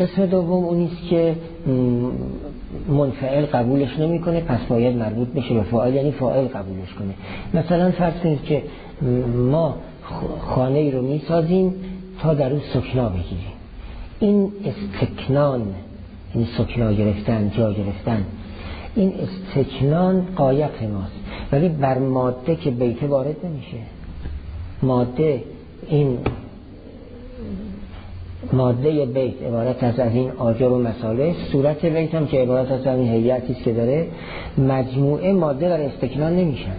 قسم دوم اونیست که منفعل قبولش نمیکنه، پس باید مربوط بشه به فاعل، یعنی فاعل قبولش کنه. مثلا فرض کنید که ما خانه ای رو میسازیم تا در اون سکنا بگیریم. این استکنان، یعنی سکنا گرفتن، جا گرفتن، این استکنان غایت ماست، ولی بر ماده که بیت وارد نمیشه. ماده، این ماده بیت عبارت از این آجر و مساله، صورت بیت هم که عبارت از این هیئتی است که داره، مجموعه ماده بر استکنان نمیشن.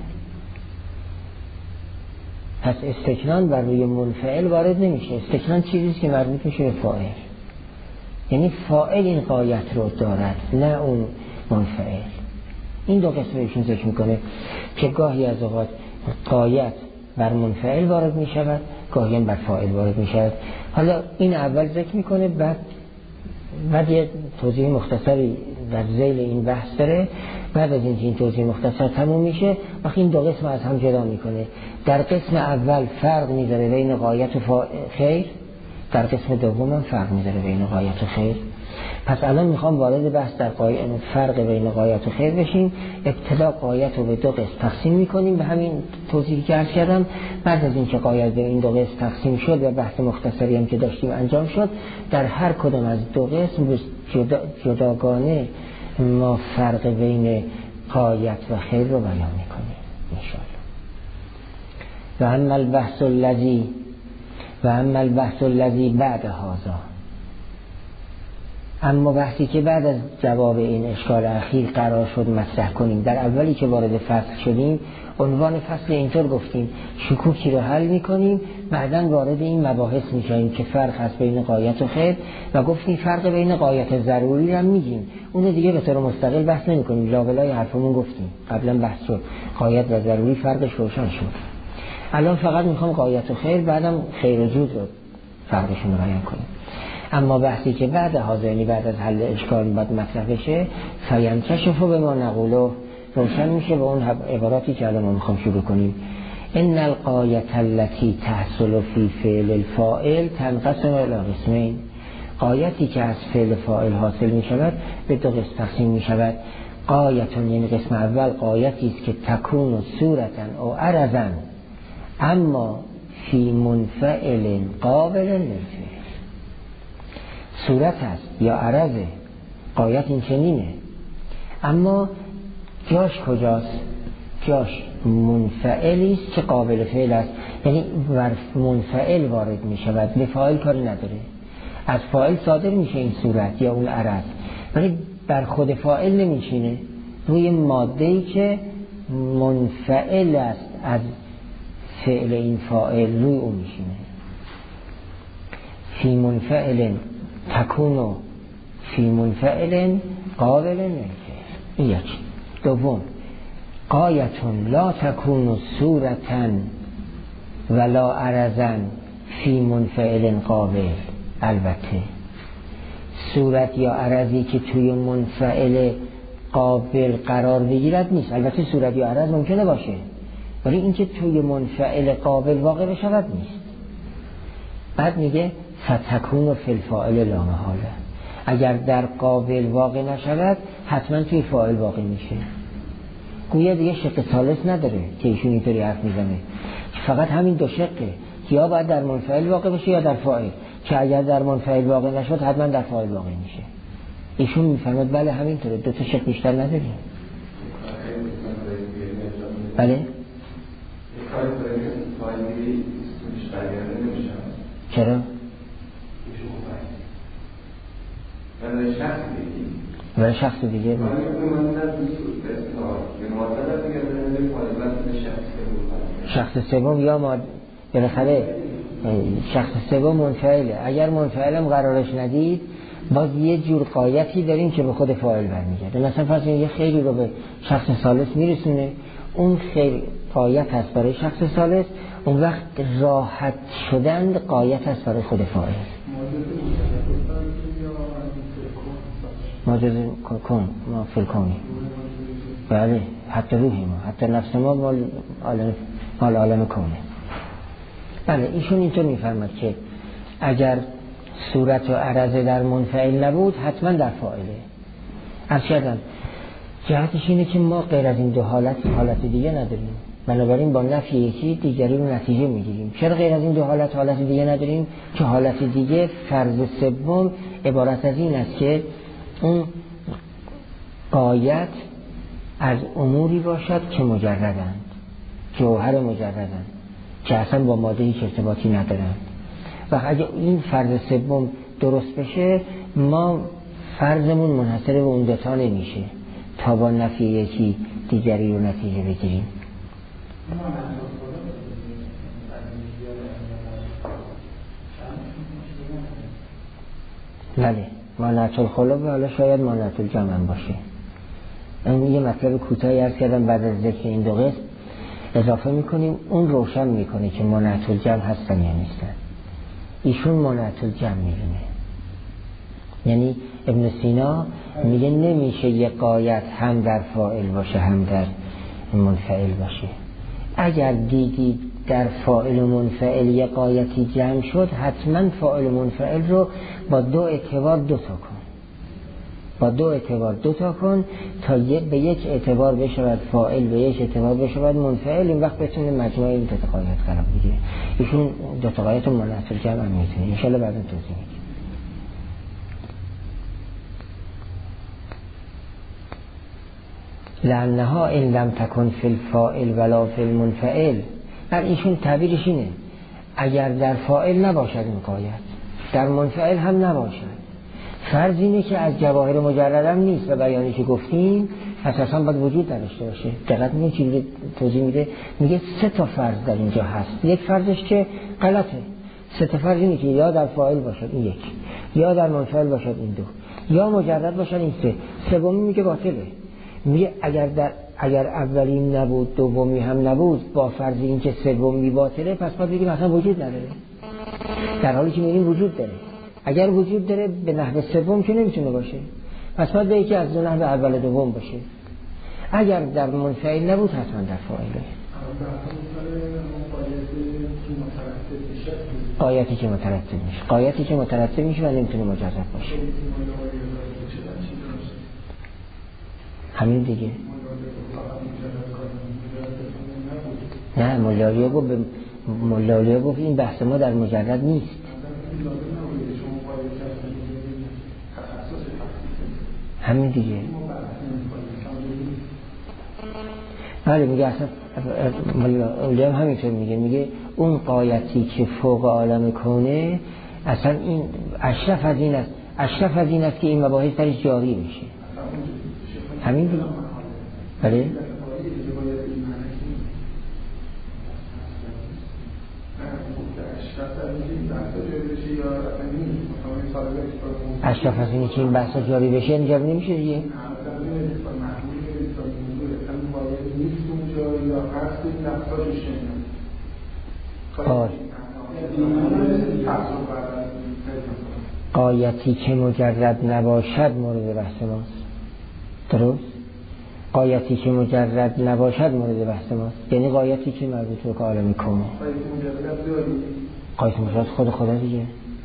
پس استکنان بر روی منفعل وارد نمیشه. استکنان چیزیست که مربوط میشه به فاعل، یعنی فاعل این غایت رو دارد، نه اون منفعل. این دو قسم ایشون ذکر میکنه که گاهی از اوقات غایت بر منفعل وارد میشود، گاهی هم بر فاعل وارد میشود. حالا این اول ذکر میکنه، بعد یه توضیح مختصری در ذیل این بحث داره. بعد از این توضیح مختصر تموم میشه، وقتی این دو قسم از هم جدا میکنه. در قسم اول فرق میذاره بین غایت و خیر، در قسم دوم هم فرق میذاره بین غایت و خیر. پس الان میخوام وارد بحث در فرق بین غایت و خیر بشیم. ابتدا غایت رو به دو قسم تقسیم میکنیم به همین توضیحی که عرض کردم. بعد از اینکه غایت به این دو قسم تقسیم شد و بحث مختصری هم که داشتیم انجام شد، در هر کدام از دو قسم جداگانه ما فرق بین غایت و خیر رو بیان میکنیم انشاءالله. و اما البحث الذی بعد هذا، اما بحثی که بعد از جواب این اشکال اخیر قرار شد مطرح کنیم. در اولی که وارد فصل شدیم، عنوان فصل اینطور گفتیم شکوکی رو حل میکنیم، بعداً وارد این مباحث میشیم که فرق هست بین غایت و خیر، و گفتیم فرق بین غایت ضروری رو هم میگیم، اون دیگه به طور مستقل بحث نمیکنیم، لابلای حرفمون گفتیم قبلا بحث شد، غایت و ضروری فرقش روشن شد. الان فقط میخوام غایت و خیر، بعدم خیر و زود رو فرقشون رو بیان کنیم. اما بحثی که بعد حاضرینی، بعد از حل اشکال باید مطرح بشه، فینکشف به ما نقوله، روشن میشه به اون عباراتی که الان ما میخوام شروع کنیم. ان الغایة التي تحصل فی فعل الفاعل تنقسم الی قسمین. غایتی که از فعل فاعل حاصل میشود به دو قسم تقسیم میشود. غایتون، یعنی قسم اول غایتی است که تکون صورتا او عرضا اما فی منفعل قابل للفعل. صورت هست یا عرضه، غایت این چنینه، اما جاش کجاست؟ جاش منفعلی است که قابل فعل است، یعنی منفعل وارد می شود، به فاعل کاری نداره، از فاعل صادر میشه این صورت یا اون عرض، ولی بر خود فاعل نمیشینه، روی ماده‌ای که منفعل است از فعل این فاعل روی اون میشینه. فی منفعل تکونو فی منفعل قابل للفعل. این یکی. دوم، غایتون لا تکونو صورتا ولا عرضا فی منفعل قابل. البته صورت یا عرضی که توی منفعل قابل قرار بگیرد نیست. البته صورت یا عرض ممکنه باشه، ولی اینکه توی منفعل قابل واقع بشود نیست. بعد میگه فتکون فی الفاعل لا محاله، اگر در قابل واقع نشود حتما توی فاعل واقع میشه. گویا دیگه شق ثالث نداره که ایشون اینطوری حرف میزنه، فقط همین دو شقه که یا باید در منفعل واقع بشه یا در فاعل، که اگر در منفعل واقع نشد حتما در فاعل واقع میشه. ایشون میفهمد بله همینطوره، دو تا شق بیشتر نداریم. بله چرا؟ برای شخص دیگه شخص سوم یا ما بالاخره شخص سوم منفعله. اگر منفعلم قرارش ندید، باز یه جور غایتی داریم که به خود فاعل برمیگرده. مثلا فرض کنید یه خیری رو به شخص ثالث میرسونه، اون خیر غایت هست برای شخص ثالث، اون وقت راحت شدن غایت هست برای خود فاعل. ماجز کن ما فی الکونی، بله حتی روحی ما، حتی نفس ما مال عالم کونه. بله ایشون اینطور میفرماد که اگر صورت و عرضه در منفعل نبود حتما در فاعله. عرض کردم جهتش اینه که ما غیر از این دو حالت دیگه نداریم، بنابراین با نفی یکی دیگری رو نتیجه میگیریم. چرا غیر از این دو حالت دیگه نداریم؟ که حالت دیگه فرض سوم عبارت از این است که اون غایت از اموری باشد که مجردند، جوهر مجردند، که اصلا با ماده هیچ ارتباطی ندارند. و اگه این فرض سوم درست بشه ما فرضمون منحصر به اون دوتا نمیشه تا با نفی یکی دیگری رو نتیجه بگیریم. بله مانعت الخلق و حالا شاید مانعت الجمع باشه. این یه مطلب کوتاهی عرض کردم بعد از ذکر این دو قسم اضافه میکنیم. اون روشن میکنه که مانعت الجمع هستن یا نیستن. ایشون مانعت الجمع میبینه، یعنی ابن سینا میگه نمیشه یه غایت هم در فاعل باشه هم در منفعل باشه. اگر دیدی در فاعل و منفعل یه غایتی جمع شد حتما فاعل و منفعل رو با دو اعتبار دوتا کن تا به یک اعتبار بشود فاعل، به یک اعتبار بشود منفعل. این وقت بتونه مجموعه این دو تا غایت قرار بگیره. ایشون دو تا غایت مانعت الجمع هم میتونه، ان شاءالله بعدا توضیح میدیم. لأنها ان لم تکن فی الفاعل ولا فی المنفعل. بر ایشون تعبیرش اینه اگر در فاعل نباشد این غایت، در منفعل هم نباشد، فرض اینه که از جواهر مجردم نیست و بیانی که گفتیم اساسا باید وجود داشته باشه. دقیق میگه چی توضیح میده، میگه سه تا فرض در اینجا هست. یک فرضش که غلطه، سه تا فرض اینه که یا در فاعل باشد این یک، یا در منفعل باشد این دو، یا مجرد باشد این سه. سومی میگه باطله. میگه اگر اولین نبود دومی هم نبود با فرض این که سومی باطله پس باید بگیم اصلا وجود نداره، در حالی که میگیم وجود داره. اگر وجود داره به نحو سوم که نمیتونه باشه، پس باید به یکی از دو نحو اول دوم باشه. اگر در منفعل نبود حتما در فاعله. غایتی که مترتب میشه و نمیتونه مجرد باشه. همین دیگه. نه ملالیه گفت این بحث ما در مجرد نیست. همین دیگه. بله میگه اصلا ملالیه هم همینطور میگه اون غایتی که فوق عالم کونه اصلا این اشرف از این است که این مباحث درش جاری بشه. همین دیگه. بله اشرف از اینه که این بحثا جاری بشه اینجا نمیشه دیگه. غایتی که مجرد نباشد مورد بحث ماست. درست؟ غایتی که مجرد نباشد مورد بحث ماست، یعنی غایتی که مربوط به عالم کونه. غایت مجرد خدا دیگه.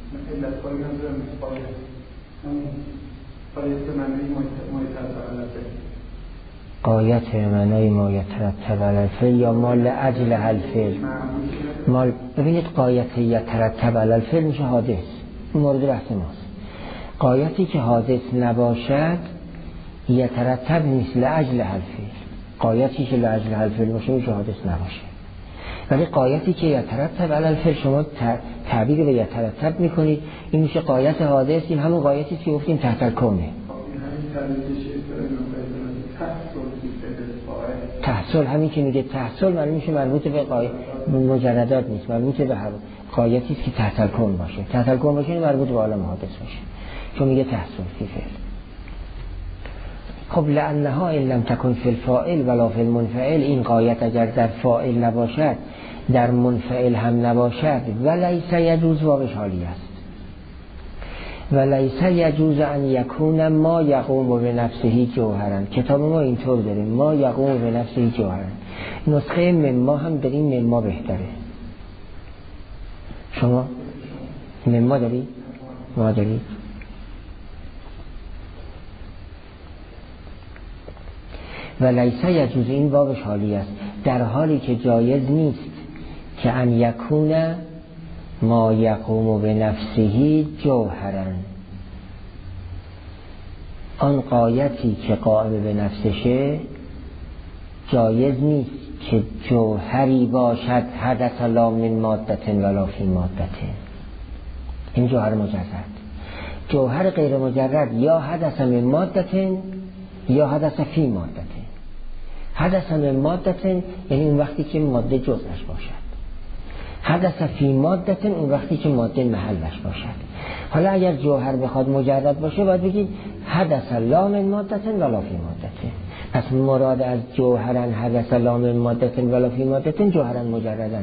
غایت معنای ما یترتب علی الفعل یا مال اجل الفعل. مال ببینید غایت یترتب علی الفعل میشه حادث، این مورد بحث ماست. غایتی که حادث نباشد یترتب نیست لاجل الفعل. غایتی که لاجل الفعل باشه میشه حادث نباشه. ولی غایتی که یترتب علی الفعل شما تعبیر به یترتب میکنید این میشه غایت حادث. این همون غایتی که گفتیم تحت الکونه. تحصل همین که میگه تحصل معنی میشه مربوط به مجردات نیست، مربوط به غایتی است که تحت الکون باشه. تحت الکون باشه مربوط به عالم حادث باشه، چون میگه تحصل فی فعل. خب لانها ان لم تکن فی الفاعل ولا فی المنفعل، این غایت اگر در فاعل نباشد در منفعل هم نباشد ولیس یجوز وابش حالی است. ولیس یجوز ان یکون ما یقوم به نفسه جوهرا. کتاب ما اینطور داره ما یقوم به نفسه جوهرا. نسخه مما هم داریم، مما بهتره. شما مما داری؟ ما دارید. و لیس یجوز، این بابش حالی است، در حالی که جایز نیست که ان یکون ما یقوم به نفسه جوهرا، آن غایتی که قائم به نفسشه جایز نیست که جوهری باشد حدث لا من مادة ولا فی مادة. این جوهر مجرد، جوهر غیر مجرد یا حدث من مادة یا حدث فی مادة. حدث من مادة یعنی اون وقتی که ماده جزءش باشد، حدث فی مادة اون وقتی که ماده محلش باشد. حالا اگر جوهر بخواد مجرد باشه باید بگید حدث لا من مادة ولا فی مادة. پس مراد از جوهرن حدث لا من مادة ولا فی مادة جوهرن مجردنه.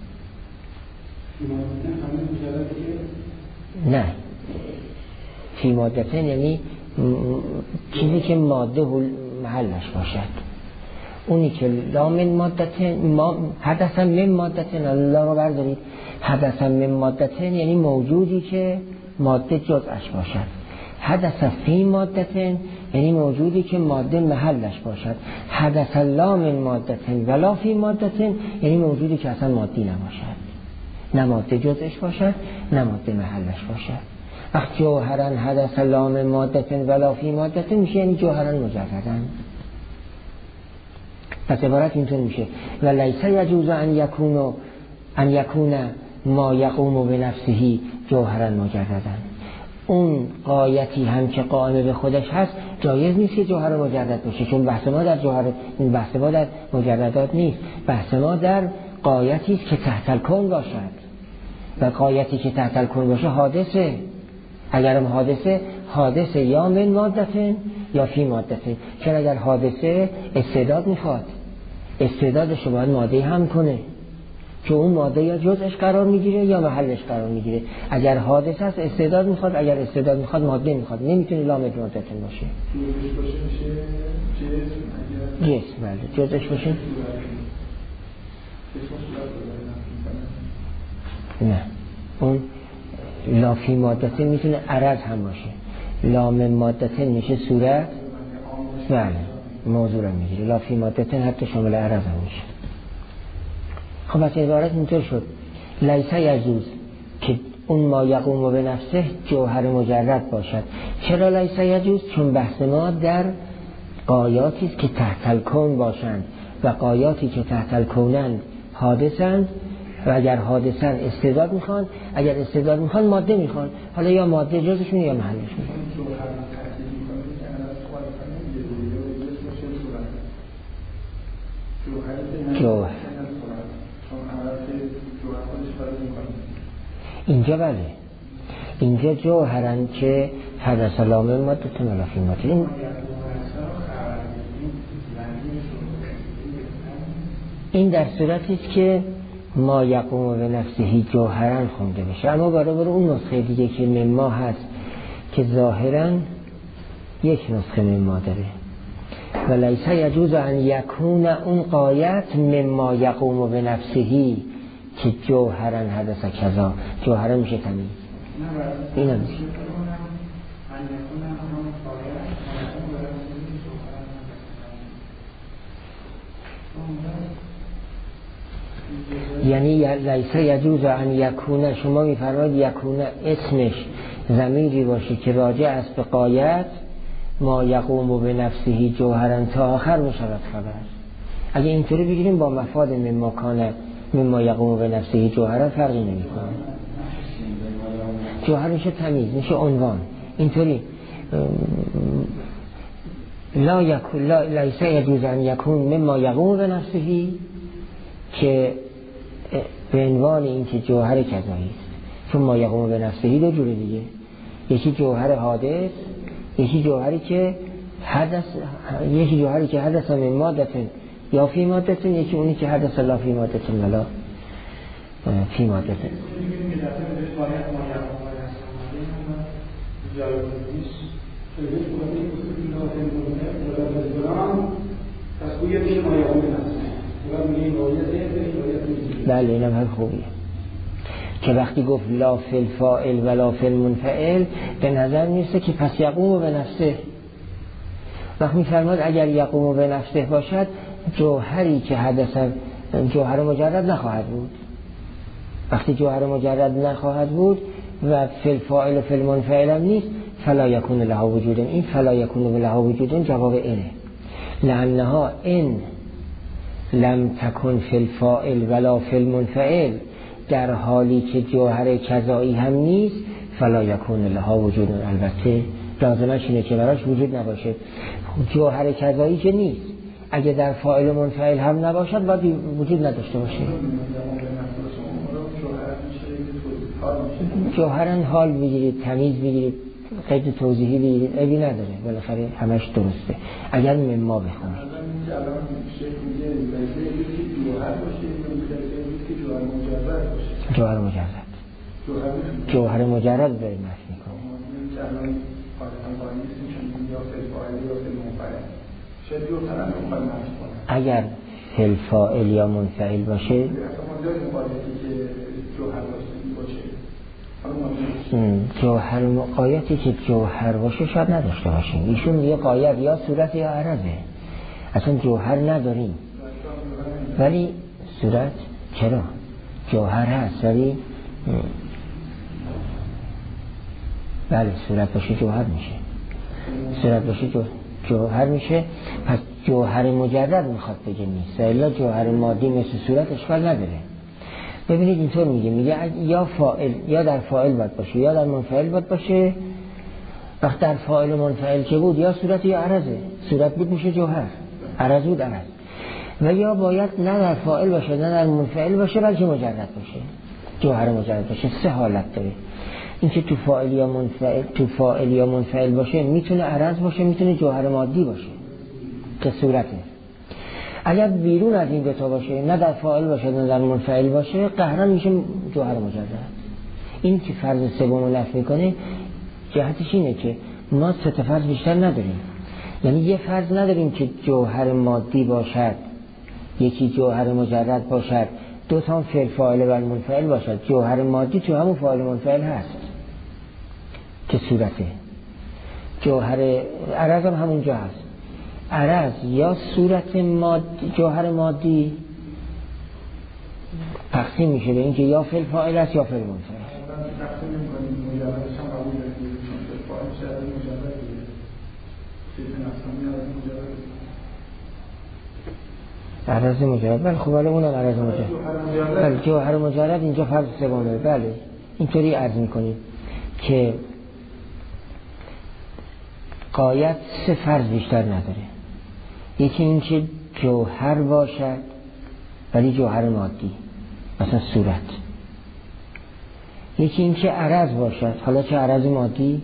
نه، فی مادة یعنی چیزی که ماده محلش باشد. اونی که لا من مادة حدث من مادة، الله رو بردارید، حدث من مادة یعنی موجودی که ماده جزءش باشد. حدث فی مادة یعنی موجودی که ماده محلش باشد. حدث لا من مادة ولا فی مادة یعنی موجودی که اصلا مادی نباشد، نه ماده جزءش باشد نه ماده محلش باشد. وقت جوهرن حدث لا من مادة ولا فی مادة میشه یعنی جوهرن مجردن. پس عبارت اینطور میشه و لیس یجوز ان یکون ما یقوم به نفسه جوهرا مجردا. اون غایتی هم که قائم به خودش هست جایز نیست که جوهر مجرد باشه، چون بحث ما در جوهر، این بحث ما در مجردات نیست، بحث ما در غایتی است که تحت الکون باشد و غایتی که تحت الکون باشه حادثه. اگرم حادثه یا من مادة یا فی مادة، چون اگر حادثه استعداد میخواد، استعدادش رو باید ماده هم کنه که اون ماده یا جزءش قرار میگیره یا محلش قرار میگیره. اگر حادثه است استعداد میخواد، اگر استعداد میخواد ماده میخواد، نمیتونه لا من مادة باشه. جسم بله، جزءش باشه نه، اون لا فی مادة میتونه عرض هم باشه. لا من مادة میشه صورت، بله موضوع رو میگیره. لا فی مادة حتی شامل عرض هم میشه. خب از عبارت اینطور شد لیس یجوز که اون ما یقوم به نفسه جوهر مجرد باشد. چرا لیس یجوز؟ چون بحث ما در غایاتی است که تحت الکون باشند و غایاتی که تحت الکونند حادثند و اگر حادثن استعداد میخوان، اگر استعداد میخوان ماده میخوان، حالا یا ماده جزشون یا محلشون. جوهر اینجا بله، اینجا جوهرن که حدث لا من مادة ولا فی مادة. این در صورتی است که ما یقوم به نفسه جوهرن خونده بشه. اما برای اون نسخه دیگه که مما هست که ظاهرا یک نسخه مما داره و لیس یجوز ان یکون اون غایت مما یقوم به نفسه که جوهرن حدث کذا، جوهرن میشه تمیز. این هم میشه یعنی لیس یجوز ان یکون، شما میفرمایید یکون اسمش ضمیری باشه که راجع است به غایت ما یقوم به نفسه جوهرن تا آخر مشابه خبر. اگه اینطوری بگیریم با مفاد مما کانه مما یقوم به نفسه جوهرن فرقی نمیکنه. جوهر میشه تمیز، میشه عنوان. اینطوری لیس یجوز ان یکون مما یقوم به نفسه که به عنوان این که جوهر کذایی است، چون ما یقوم به نفسه دو جوره دیگه، یکی جوهر حادث، یکی جوهری که حدث من مادة یا فی مادة، یکی اونی که حدث لا فی مادة ولا فی مادة. بله اینم هم خوبیه. که وقتی گفت لا فی الفاعل ولا فی المنفعل به نظر میرسه که پس یقوم به نفسه. وقتی میفرماد اگر یقوم به نفسه باشد جوهری که حدث جوهر مجرد نخواهد بود. وقتی جوهر مجرد نخواهد بود و فی الفاعل و فی المنفعل هم نیست فلا یکون لها وجود. این فلا یکون لها وجود جواب اینه، لانها ان لم تکن فی الفاعل ولا فی المنفعل، در حالی که جوهر کذایی هم نیست فلا یکون لها وجود. البته لازمش اینه که براش وجود نباشه. جوهر کذایی که نیست، اگه در فاعل و منفعل هم نباشد باید وجود نداشته باشه. جوهرن حال بگیرید، تمیز بگیرید، قید توضیحی بگیرید، عیبی نداره، بالاخره همش درسته اگر ما بخونید. جوهر مجرد جوهر مجرد داریم نفی میکنه. اگر فی الفاعل یا منفعل باشه جوهر قایتی که جوهر باشه شاید نداشته باشیم. ایشون میگه قایت یا صورت یا عرضه، اصلا جوهر نداریم. ولی صورت چرا؟ جوهر هست ولی بله صورت باشه جوهر میشه، صورت باشه جوهر میشه. پس جوهر مجرد میخواد بگه نیست، الا جوهر مادی مثل صورت اشکال نداره. ببینید اینطور میگه یا فاعل یا در فاعل باید باشه یا در منفعل باید باشه. وقت در فاعل و منفعل که بود یا صورت یا عرضه، صورت بود میشه جوهر، عرض بود عرض. و یا باید نه در فاعل باشه نه در منفعل باشه بلکه مجرد باشه، جوهر مجرد باشه. سه حالت داره. این که تو فاعل یا منفعل باشه میتونه عرض باشه، میتونه جوهر مادی باشه که صورته. اگر بیرون از این دوتا باشه، نه در فاعل باشه نه در منفعل باشه، قهرن میشه جوهر مجرد. این که فرض سوم نفی میکنه جهتش اینه که ما سه تا فرض بیشتر نداریم. یعنی یه فرض نداریم که جوهر مادی باشد، یکی جوهر مجرد باشد، دو تا فعل فاعل و منفعل باشد. جوهر مادی تو همون فاعل منفعل هست که صورته. جوهر عرض هم همونجا هست. عرض یا صورت مادی، جوهر مادی تقسیم میشه به این که یا فعل فاعل است یا فعل منفعل. عرض مجرد بله خب ولی اونم عرض مجرد بله جوهر مجرد اینجا فرض سومه. بله اینطوری عرض میکنیم که غایت سه فرض بیشتر نداره. یکی این که جوهر باشد ولی جوهر مادی مثلا صورت. یکی این که عرض باشد، حالا چه عرض مادی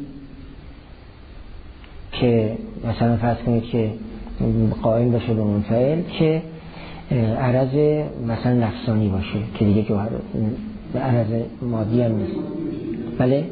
که مثلا فرض کنید که قائم باشه به منفعل، که عرض مثلا نفسانی باشه که دیگه جوهر عرض مادی هم نیست. بله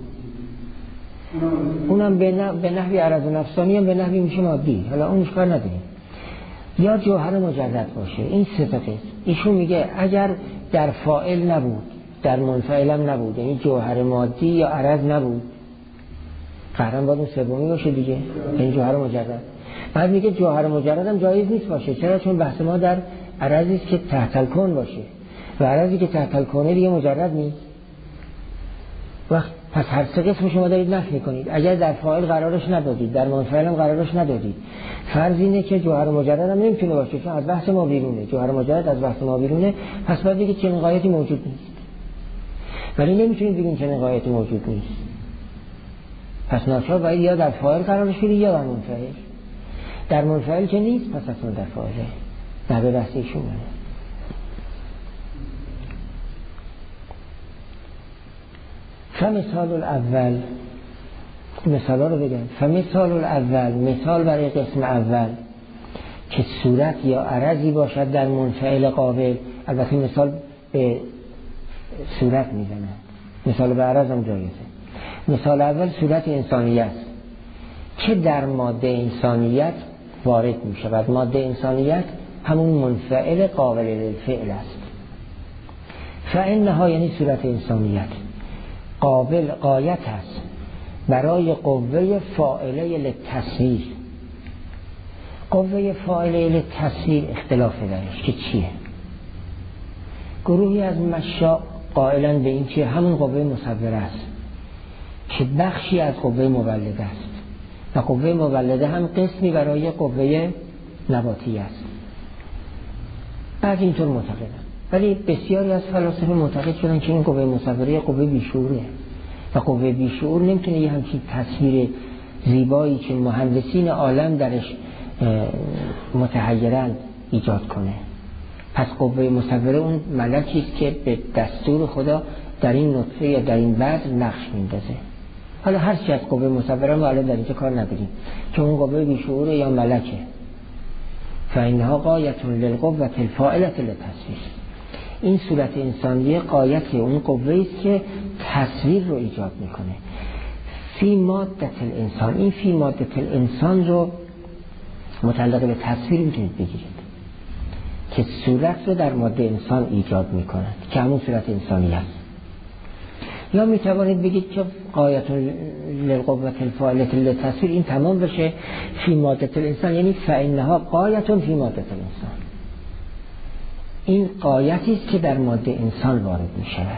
اونم به نحوی عرض نفسانی هم به نحوی میشه مادی، حالا اون اشکال نداریم. یا جوهر مجرد باشه. این سه تا قسم ایشون میگه اگر در فاعل نبود در منفعل هم نبود، یعنی جوهر مادی یا عرض نبود، قرن باید اون سومی باشه دیگه، یعنی جوهر مجرد. بعد میگه جوهر مجرد هم جایز نیست باشه. چرا؟ چون بحث ما در عرضی است که تحت الکون باشه و عرضی که تحت الکونه دیگه مجرد نیست. وقت پس هر سه قسم شما دارید نفی کنید. اگر در فاعل قرارش ندادید در منفعل هم قرارش ندادید، فرض اینه که جوهر مجرد هم نمیتونه باشه چون از بحث ما بیرونه. جوهر مجرد از بحث ما بیرونه، پس باید بگید چنین غایتی موجود نیست. ولی نمیتونید بگید چنین غایتی موجود نیست، پس ناچار باید یا در فاعل قرارش بدید یا در منفعل. در منفعل که نیست پس اصلا در فاعله. در به بحث ایشون فمثال الاول، مثال ها رو بگم. فمثال الاول، مثال برای قسم اول که صورت یا عرضی باشد در منفعل قابل. البته مثال به صورت میزنه، مثال به عرض هم جایزه. مثال اول صورت انسانیت که در ماده انسانیت وارد می شود. ماده انسانیت همون منفعل قابل للفعل است. فانها یعنی صورت انسانیت قابل غایت است برای قوه فاعله للتصویر. قوه فاعله للتصویر اختلاف درش که چیه؟ گروهی از مشا قائلن به این که همون قوه مصوره است که بخشی از قوه مولده است و قوه مولده هم قسمی برای قوه نباتی است. بعد اینطور معتقدن، ولی بسیاری از فلاسفه معتقد شدن که این قوه مصوره قوه بیشعوره و قوه بیشعور نمیتونه یه همچین تصویر زیبایی که مهندسین عالم درش متحیرند ایجاد کنه. پس قوه مصوره اون ملکی است که به دستور خدا در این نطفه یا در این بذر نقش میندازه. حالا هر چی از قوه مصوره ما الان در اینجا کار نداریم که اون قوه بیشعوره یا ملکه. فإنها غایة للقوة الفاعلة للتصویر. این صورت انسانی غایت اون قوه است که تصویر رو ایجاد میکنه. فی ماده الانسان، این فی ماده الانسان رو متعلق به تصویر میتونید بگیرید که صورت رو در ماده انسان ایجاد میکند که همون صورت انسانی است. یا میتوانید بگید که غایت للقوة الفاعلة للتصویر این تمام بشه فی ماده الانسان، یعنی فإنها غایة فی ماده الانسان. این غایتی است که در ماده انسان وارد می شود.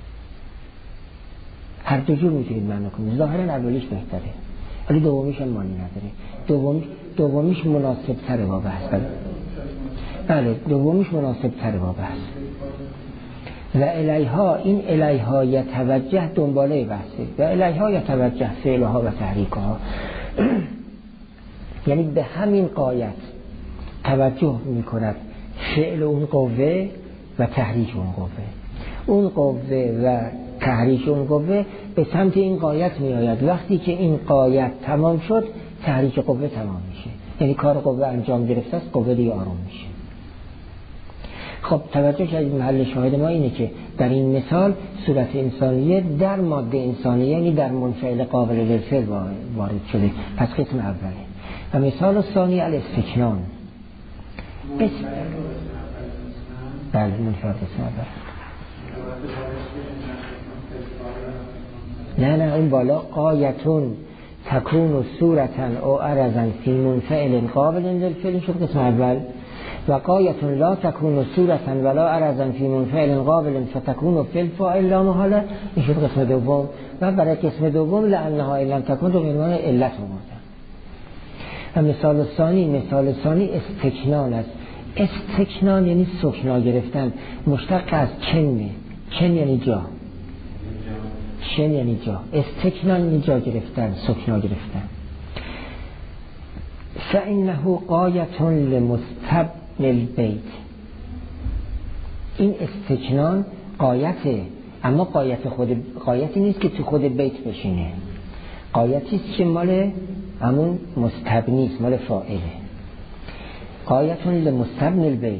هر دو جور میتونید معنی کنید. ظاهرا اولیش بهتره ولی دومیش هم معنی نداره. دومیش مناسب تره با بحث. بله دومیش مناسب تره با بحث. و الیها، این الیها یتوجه دنباله بحثه. و الیها یتوجه فعلها و تحریکها یعنی به همین غایت توجه می کند فعل اون قوه و تحریک اون قوه. اون قوه و تحریک اون قوه به سمت این غایت می آید. وقتی که این غایت تمام شد تحریک قوه تمام میشه، یعنی کار قوه انجام گرفته است، قوه دیگه آروم میشه. خب توجه کردید محل شاهد ما اینه که در این مثال صورت انسانیه در ماده انسانیه یعنی در منفعل قابل للفعل وارد شده. پس قسم اوله. و مثال ثانی الاستکنان. بله منفعل قسم اول. نه اون بالا قایتون تکون صورتن او عرضن فی منفعل قابل للفعل شد قسم اول. و قایت لا تکون صورتا ولا عرضا فی منفعل قابل فتکون فی الفاعل لا محاله این شد قسم دوم. و برای قسم دوم لانها لم تکون رو عنوان علت آوردن. و مثال ثانی استکنان است. استکنان یعنی سکنا گرفتن، مشتق از کنه. کن یعنی جا، شن یعنی جا، استکنان یعنی جا گرفتن، سکنا گرفتن. فإنه غایة لمستبن البیت. این استکنان غایته، اما غایتی نیست که تو خود بیت بشینه. غایتی است که مال همون مستبنی است، مال فاعله. غایة لمستبن البیت،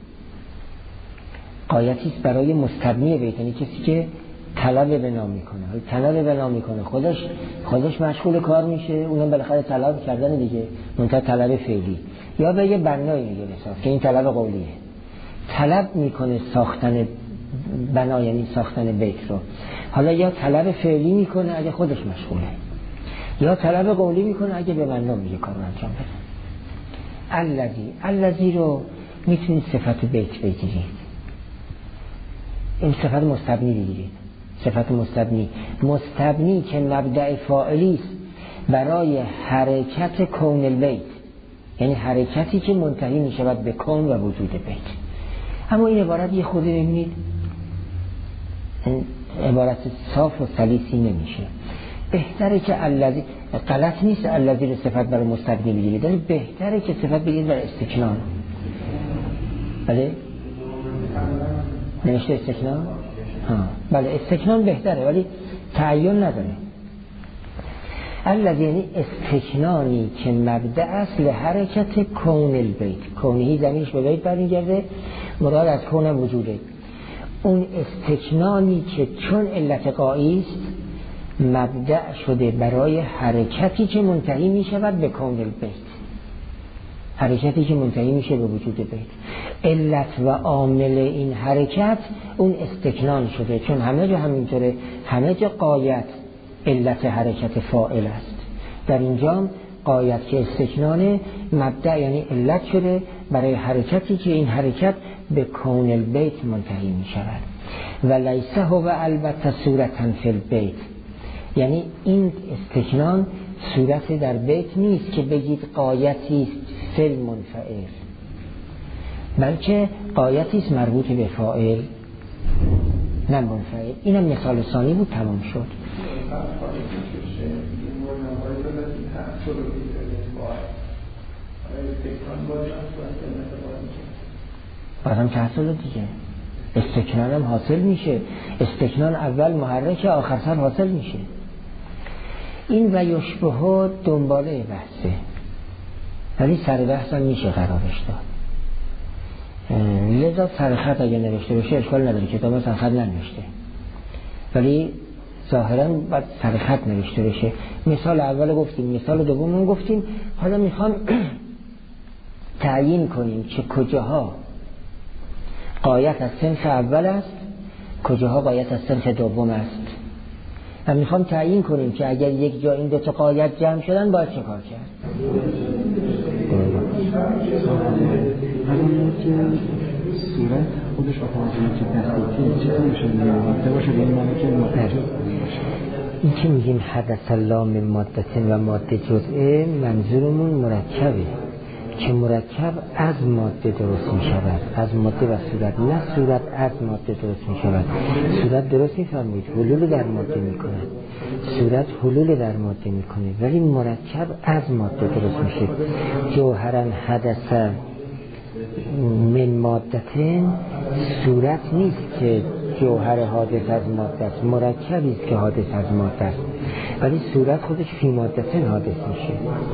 غایتی است برای مستبنی بیت، یعنی کسی که طلب بنا میکنه، خودش مشغول کار میشه، اونم بالاخره طلب کردن دیگه، منتها طلب فعلی. یا به یه بنایی میگه بساز که این طلب قولیه، طلب میکنه ساختن بنا یعنی ساختن بیت رو. حالا یا طلب فعلی میکنه اگه خودش مشغوله، یا طلب قولی میکنه اگه به بنا میگه کارو انجام بده. الذی رو میتونید صفت بیت بگیرید، این صفت مستبنی بگیرید. صفت مستبنی که مبدأ فاعلی است برای حرکت کون البیت، یعنی حرکتی که منتهی می شود به کون و وجود بیت. اما این عبارت یه خود ببینید عبارت صاف و سلیسی نمیشه. بهتره که الذی، غلط نیست الذی رو صفت برای مستبنی بگیرید، ولی بهتره که صفت بگیرید برای استکنان. بله نمیشه استکنان؟ بله استکنان بهتره ولی تعین نداره. الذی یعنی استکنانی که مبدأ است لحرکت کون البیت. کونهی زمینش به بیت برمیگرده، مراد از کون وجوده. اون استکنانی که چون علت غایی است مبدأ شده برای حرکتی که منتهی می شود به کون البیت. حرکتی که منتهی میشه به وجود بیت. علت و عامل این حرکت اون استکنان شده، چون همه جا همینطوره، همه جا غایت علت حرکت فاعل است. در اینجا غایت که استکنانه مبدأ یعنی علت شده برای حرکتی که این حرکت به کون البیت منتهی می شود. و لیسه هو البته صورتن فی البیت، یعنی این استکنان صورت در بیت نیست که بگید غایتی است فی المنفعل، بلکه غایتی است مربوط به فاعل نه منفعل. اینم مثال ثانی بود، تمام شد. بازم تحصیل دیگه، استکنان هم حاصل میشه. استکنان اول محرک آخر سر حاصل میشه. این و یشبه دنباله بحثه، ولی سر بحث هم میشه قرارش داد. لذا سرخط اگه نوشته بشه اشکال نداره، کتاب سرخط ننوشته، ولی ظاهرا باید سرخط نوشته بشه. مثال اول گفتیم، مثال دوم گفتیم. حالا میخوام تعیین کنیم که کجاها غایت از صنف اول است، کجاها غایت از صنف دوم است. و میخوام تعیین کنیم که اگر یک جا این دو تا غایت جمع شدن باید چه کار کرد. صورت خودش با توجه که تحقیقی چیزی میشه نیازده باشه به این معنی که متوجه این که میگیم حدث لام مادتن و ماده جزئه، منظورمون مرکبه که مرکب از ماده درست می شود، از ماده و صورت، نه صورت از ماده درست می شود. صورت درست می فرمید حلول در ماده می کند، صورت حلول در ماده می کنه، ولی مرکب از ماده درست می شود. جوهرن حدث من مادتن صورت نیست که جوهر حادث از ماده است، مرکبی است که حادث از ماده است، ولی صورت خودش فی مادتن حادث میشه.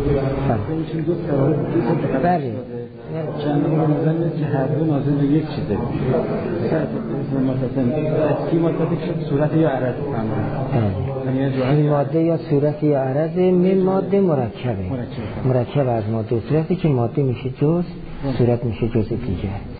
بله چند رو نظر که هر دو ناظر به یک چیزه. فی مادتن شد صورت یا عرض فی ماده یا صورت یا عرض. من ماده مرکبه، مرکب از ماده و صورتی که ماده میشه جز، صورت میشه جز دیگه.